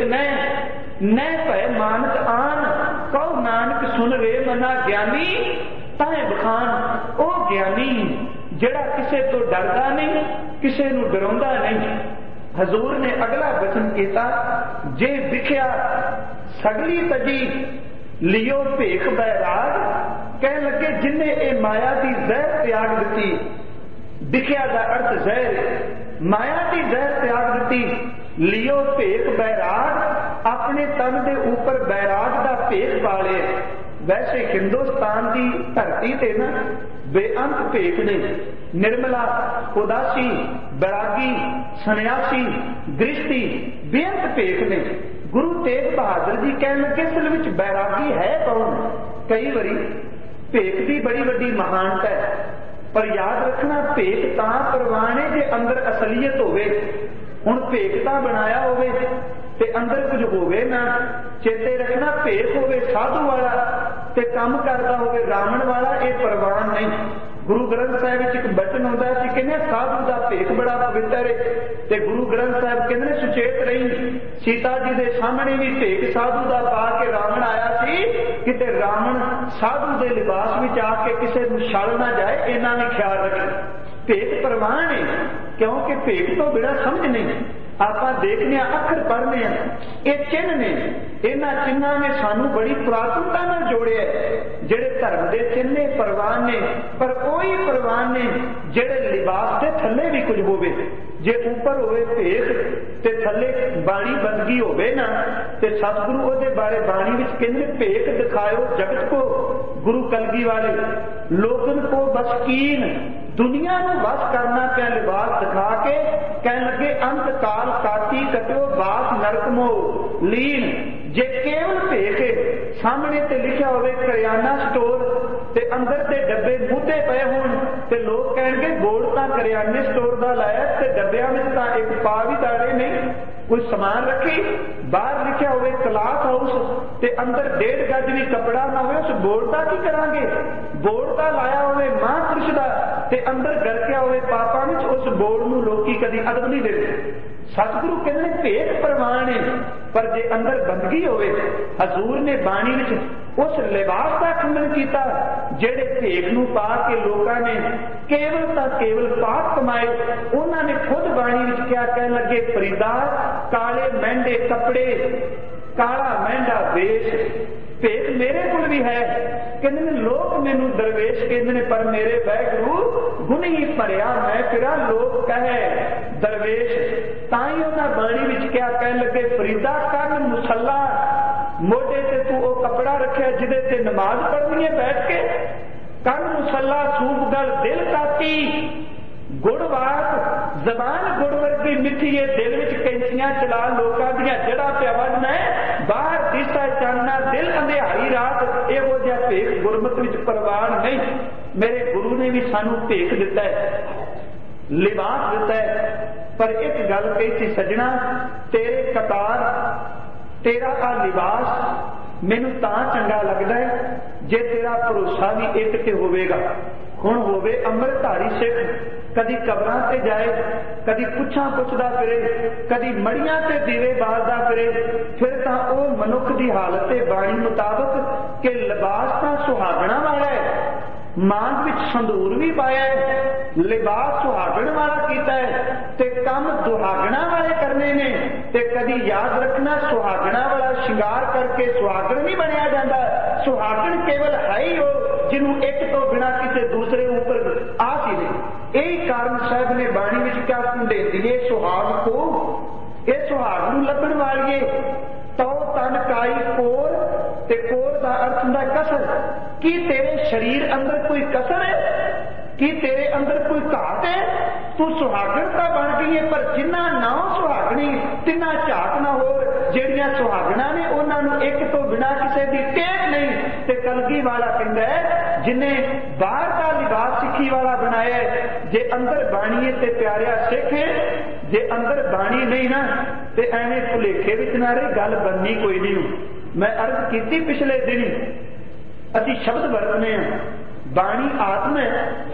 न भय मानत आन, कहो नानक सुन रे मना ज्ञानी ताए बखान। ओ ज्ञानी जेड़ा किसे तो डरदा नहीं, किसे नू डराउंदा नहीं। हजूर ने अगला वचन किया, जे दिखिया सगली तजी लियो भेख बैराग, कह लगे जिन्हें ये माया की जहर त्याग दी। दिखिया का अर्थ जहर, माया की जहर त्याग दी। लियो भेख बैराग, अपने तन के ऊपर बैराग का भेख पा ले। वैसे हिंदुस्तान की धरती से ना बेअंत भेख ने, निर्मला उदासी बैरागी सन्यासी गृहस्थी बेअंत भेख ने। गुरु तेग बहादुर जी कह लगे असल में बैरागी है कौन। कई बारी भेख की बड़ी वड्डी महानता है, पर याद रखना भेख तां परवान है जे अंदर असलीयत होवे। हुण भेख तां बनाया होवे ते अंदर कुछ होवे ना। चेते रखना भेख होवे साधु वाला ते काम करता होवे रावण वाला, ये परवान नहीं। गुरु ग्रंथ साहिब एक बचन होता है कहने साधु का भेख बड़ा पवित्र है, ते गुरु ग्रंथ साहिब कहने सुचेत रही। सीता जी के सामने भी भेख साधु का पा के रावण आया सी, किते रावण साधु के लिबास में आके किसी को छल ना जाए, इन्हों ने ख्याल रखे। भेख परवान है क्योंकि भेख तो बिना समझ नहीं। आप देखने अखर पढ़ने ये चिन्ह ने, इन्होंने चिन्हों ने सानू बड़ी पुरातनता नाल जोड़िया। जेड़े धर्म के चिन्ह परवान ने, पर वही परवान ने जेड़े लिबास के थले भी कुछ होवे। जे ऊपर होवे भेख ते थले बाणी बंद कलगी होवे ना ते सतगुरु उहदे बारे बाणी विच कहंदे भेख दिखायो जगत को गुरु कलगी वाले लोगन को बस कीन दुनिया को बस करना क्या लिबास दिखा के कह लगे अंत काल काटी कटो बास नरक मोह लीन जे केवल भेख सामने ते लिखा होवे करियाना स्टोर ते अंदर ते डब्बे मुद्दे पे होण ते लोग कहणगे बोर्ड तां करियाने स्टोर दा लाया ते डब्बियां विच तां एक पा भी दाड़े नहीं कोई समान रखी बाहर लिखा होवे क्लास हाउस ते अंदर 1.5 गज भी कपड़ा ना होवे उस बोर्ड दा की करांगे बोर्ड दा लाया होवे महापुरुष दा ते अंदर गरकिया होवे पापां विच उस बोर्ड नूं लोकी कदी अदब नहीं देते सतगुरु कहते भेख प्रवान है पर जे अंदर बंदगी होवे हजूर ने बाणी विच उस लिबास का खंडन किया जेड़े भेख नूं पा के लोकां ने केवल तां केवल पाप कमाए उन्होंने खुद बाणी विच क्या कहन लगे फरीदा काले मेंढे कपड़े काला मेंढा वेश भेख मेरे को भी है कहते लोग मैनू दरवेश कहते पर मेरे वाहिगुरु गुण ही भरिया मैं फिरा लोग कहे दरवेश ताई उन्होंने बाणी विच क्या कह लगे फरीदा कन मुसला मोटे से तू वो कपड़ा रखे जिदे ते नमाज पढ़नी है बैठ के कन मुसला सूप गल दिल काटी गुड़वाक जबान गुड़ वर्गी मिठी है दिल विच कैंचियां चला लोकां दियां जड़ा पिया वजना है बाहर दिसदा चानना दिल अंधेरी रात इहो जिहा भेख गुरमत विच परवान नहीं मेरे गुरु ने भी सानू भेख दिता है लिबास दिता है पर एक गल कही सी सजना तेरे कतार तेरा आ लिबास मैनू तां चंगा लगदा है जे तेरा भरोसा भी एक ते होवेगा हुण होवे अमृतधारी सिख कदी कबरां ते जाए कदी पुछां पुछदा फिरे कदी मड़ियां ते दीवे बालदा फिरे फिर तां ओह मनुख दी हालत है बाणी मुताबक कि लिबास तां सुहागणा वाला है मांग विच संदूर भी पाया है लिबास सुहागण वाला कीता है ते काम दुहागणा वाले करने ने ते कदी याद रखना सुहागणा वाला श्रृंगार करके सुहागण नहीं बनया जाता सुहागण केवल है ही हो जिन्हों एक तो बिना किसी दूसरे ऊपर आस ही नहीं यही कारण साहब ने बाणी विच क्या दे दिए सुहाग को ये सुहाग नूं लभण वालिए तो तन काई कोर ते कोर दा अर्थ हुंदा कसर की तेरे शरीर अंदर कोई कसर है कि तेरे अंदर कोई घाट है तू सुहागणता बन गई है पर जिन्ना ना सुहागणी तिना झाक ना हो जेड़ियां सुहागणा ने उन्होंने एक तो बिना किसी की टेक नहीं ते कलगी वाला कहता है जिन्हें बाहर का लिबास सिक्खी वाला बनाया है जे अंदर बाणी है ते प्यारिया सिख है जे अंदर बाणी नहीं ना ते एवें भुलेखे विच ना रही गल बननी कोई नहीं मैं अर्ज की पिछले दिन असी शब्द वरतने बाणी आत्मा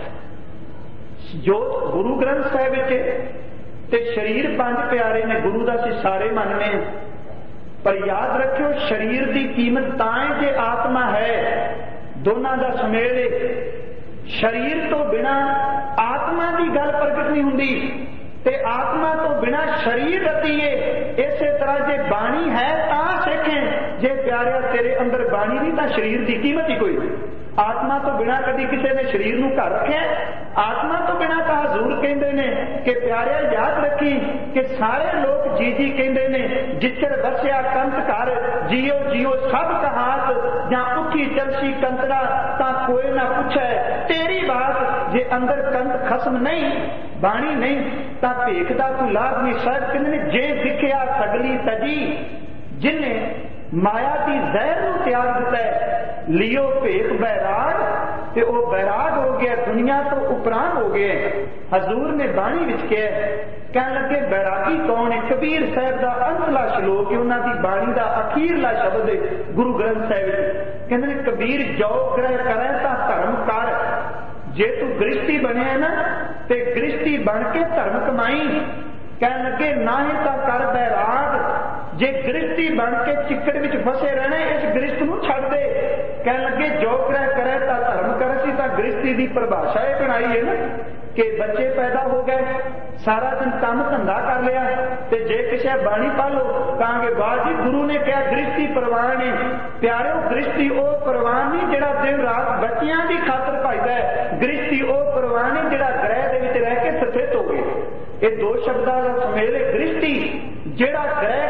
जोत गुरु ग्रंथ साहिब ते शरीर 5 प्यारे ने गुरु दा असीं सारे मनने पर याद रखियो शरीर की कीमत तां जे आत्मा है दोनों का सुमेल शरीर तो बिना आत्मा की गल प्रगट नहीं हुंदी ते आत्मा तो बिना शरीर रती है इस तरह जे बाणी है तां सिखें जे प्यारिया तेरे अंदर बाणी नहीं तां शरीर की कीमत ही कोई नहीं आत्मा तो बिना कभी किसी ने शरीर नूं घर रखे आत्मा तो बिना तो हजूर कहते ने कि प्यारिया याद रखी कि सारे लोग जी जी कहते ने जिचर बसिया कंत घर जियो जियो सब कहात या उठी चलसी कंतरा ता कोई ना पूछे तेरी बात जे अंदर कंत खसम नहीं बाणी नहीं ता भेख दा कोई लाभ नहीं शायद कहते ने जे दिखिया सगली तजी जिन्हें माया की जहर को त्याग दिता है लियो भेख बैराग ते वो बैराग हो गया दुनिया तो उपरांत हो गए हजूर ने बाणी विच कह लगे बैरागी कौन है कबीर साहब का अंतला श्लोक है उन्होंने बाणी का अखीरला शब्द है गुरु ग्रंथ साहिब कहते हैं कबीर जो ग्रह करे ता धर्म कर जे तू गृहस्थी बने ना ते गृहस्थी बन के धर्म कमाई कह लगे ना ही ता कर बैराग जे गृहस्थी बन के चिकड़ विच फसे रहने इस गृहस्थ नूं छड्ड दे कह लगे जो ग्रह करे ता धर्म करे सी ता गृहस्थी की परिभाषा ये बनाई है ना कि बच्चे पैदा हो गए सारा दिन काम धंधा कर लिया ते जे किसी बाणी पा लो कहांगे वाह जी गुरु ने कहा गृहस्थी परवान है प्यारे गृहस्थी वो परवान नहीं जिहड़ा दिन रात बच्चियां की खातर भजदा है गृहस्थी वो परवान है जिहड़ा ग्रह दे विच रह के स्थित हो गए ये दो शब्दां दा सुमेल है गृहस्थी जेड़ा ग्रह घर भी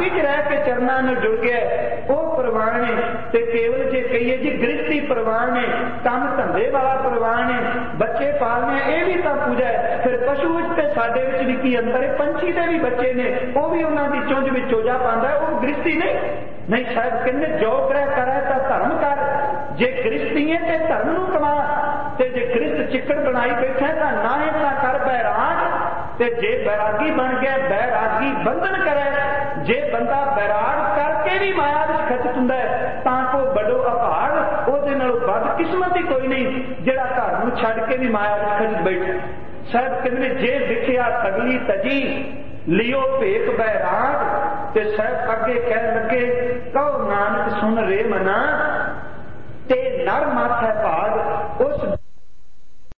च रह के चरना नाल जुड़ गया वो प्रवान है। ते केवल जे कहिए जी गृहस्थी प्रवान है, काम धंधे वाला प्रवान है, बच्चे पालने ये भी तो पूजा है। फिर पशु ते साडे विच भी की अंतर है, पंछी दे भी बच्चे ने वो भी उन्हां दी चुंझ विच चोजा पांदा है, वो गृहस्थी नहीं। शायद कहंदे जो ग्रह करे तां धर्म कर, जे गृहस्थी है ते धर्म नूं कमा, ते जे गृहस्थ चिक्कड़ बनाई बैठा तां ना है तां कर बैराग, ते जे बैरागी बन गया बैरागी बंधन करे। जे बंदा बैराग करके भी माया विच खचित हुंदा है तां को बड़ो अभाग, ਉਹਦੇ ਨਾਲੋਂ ਵੱਧ किस्मत ही कोई नहीं ਜਿਹੜਾ ਘਰ ਨੂੰ ਛੱਡ ਕੇ ਵੀ ਮਾਇਆ ਵਿੱਚ ਖचित ਬੈਠਾ। ਸਾਹਿਬ ਕਹਿੰਦੇ ਜੇ ਵਿਖਿਆ ਤਗਲੀ ਤਜੀ ਲਿਓ ਭੇਖ ਬੈਰਾਗ, ਤੇ ਸਾਹਿਬ ਅੱਗੇ ਕਹਿਣ ਲੱਗੇ ਕਹੋ ਨਾਨਕ ਸੁਣ ਰੇ ਮਨਾ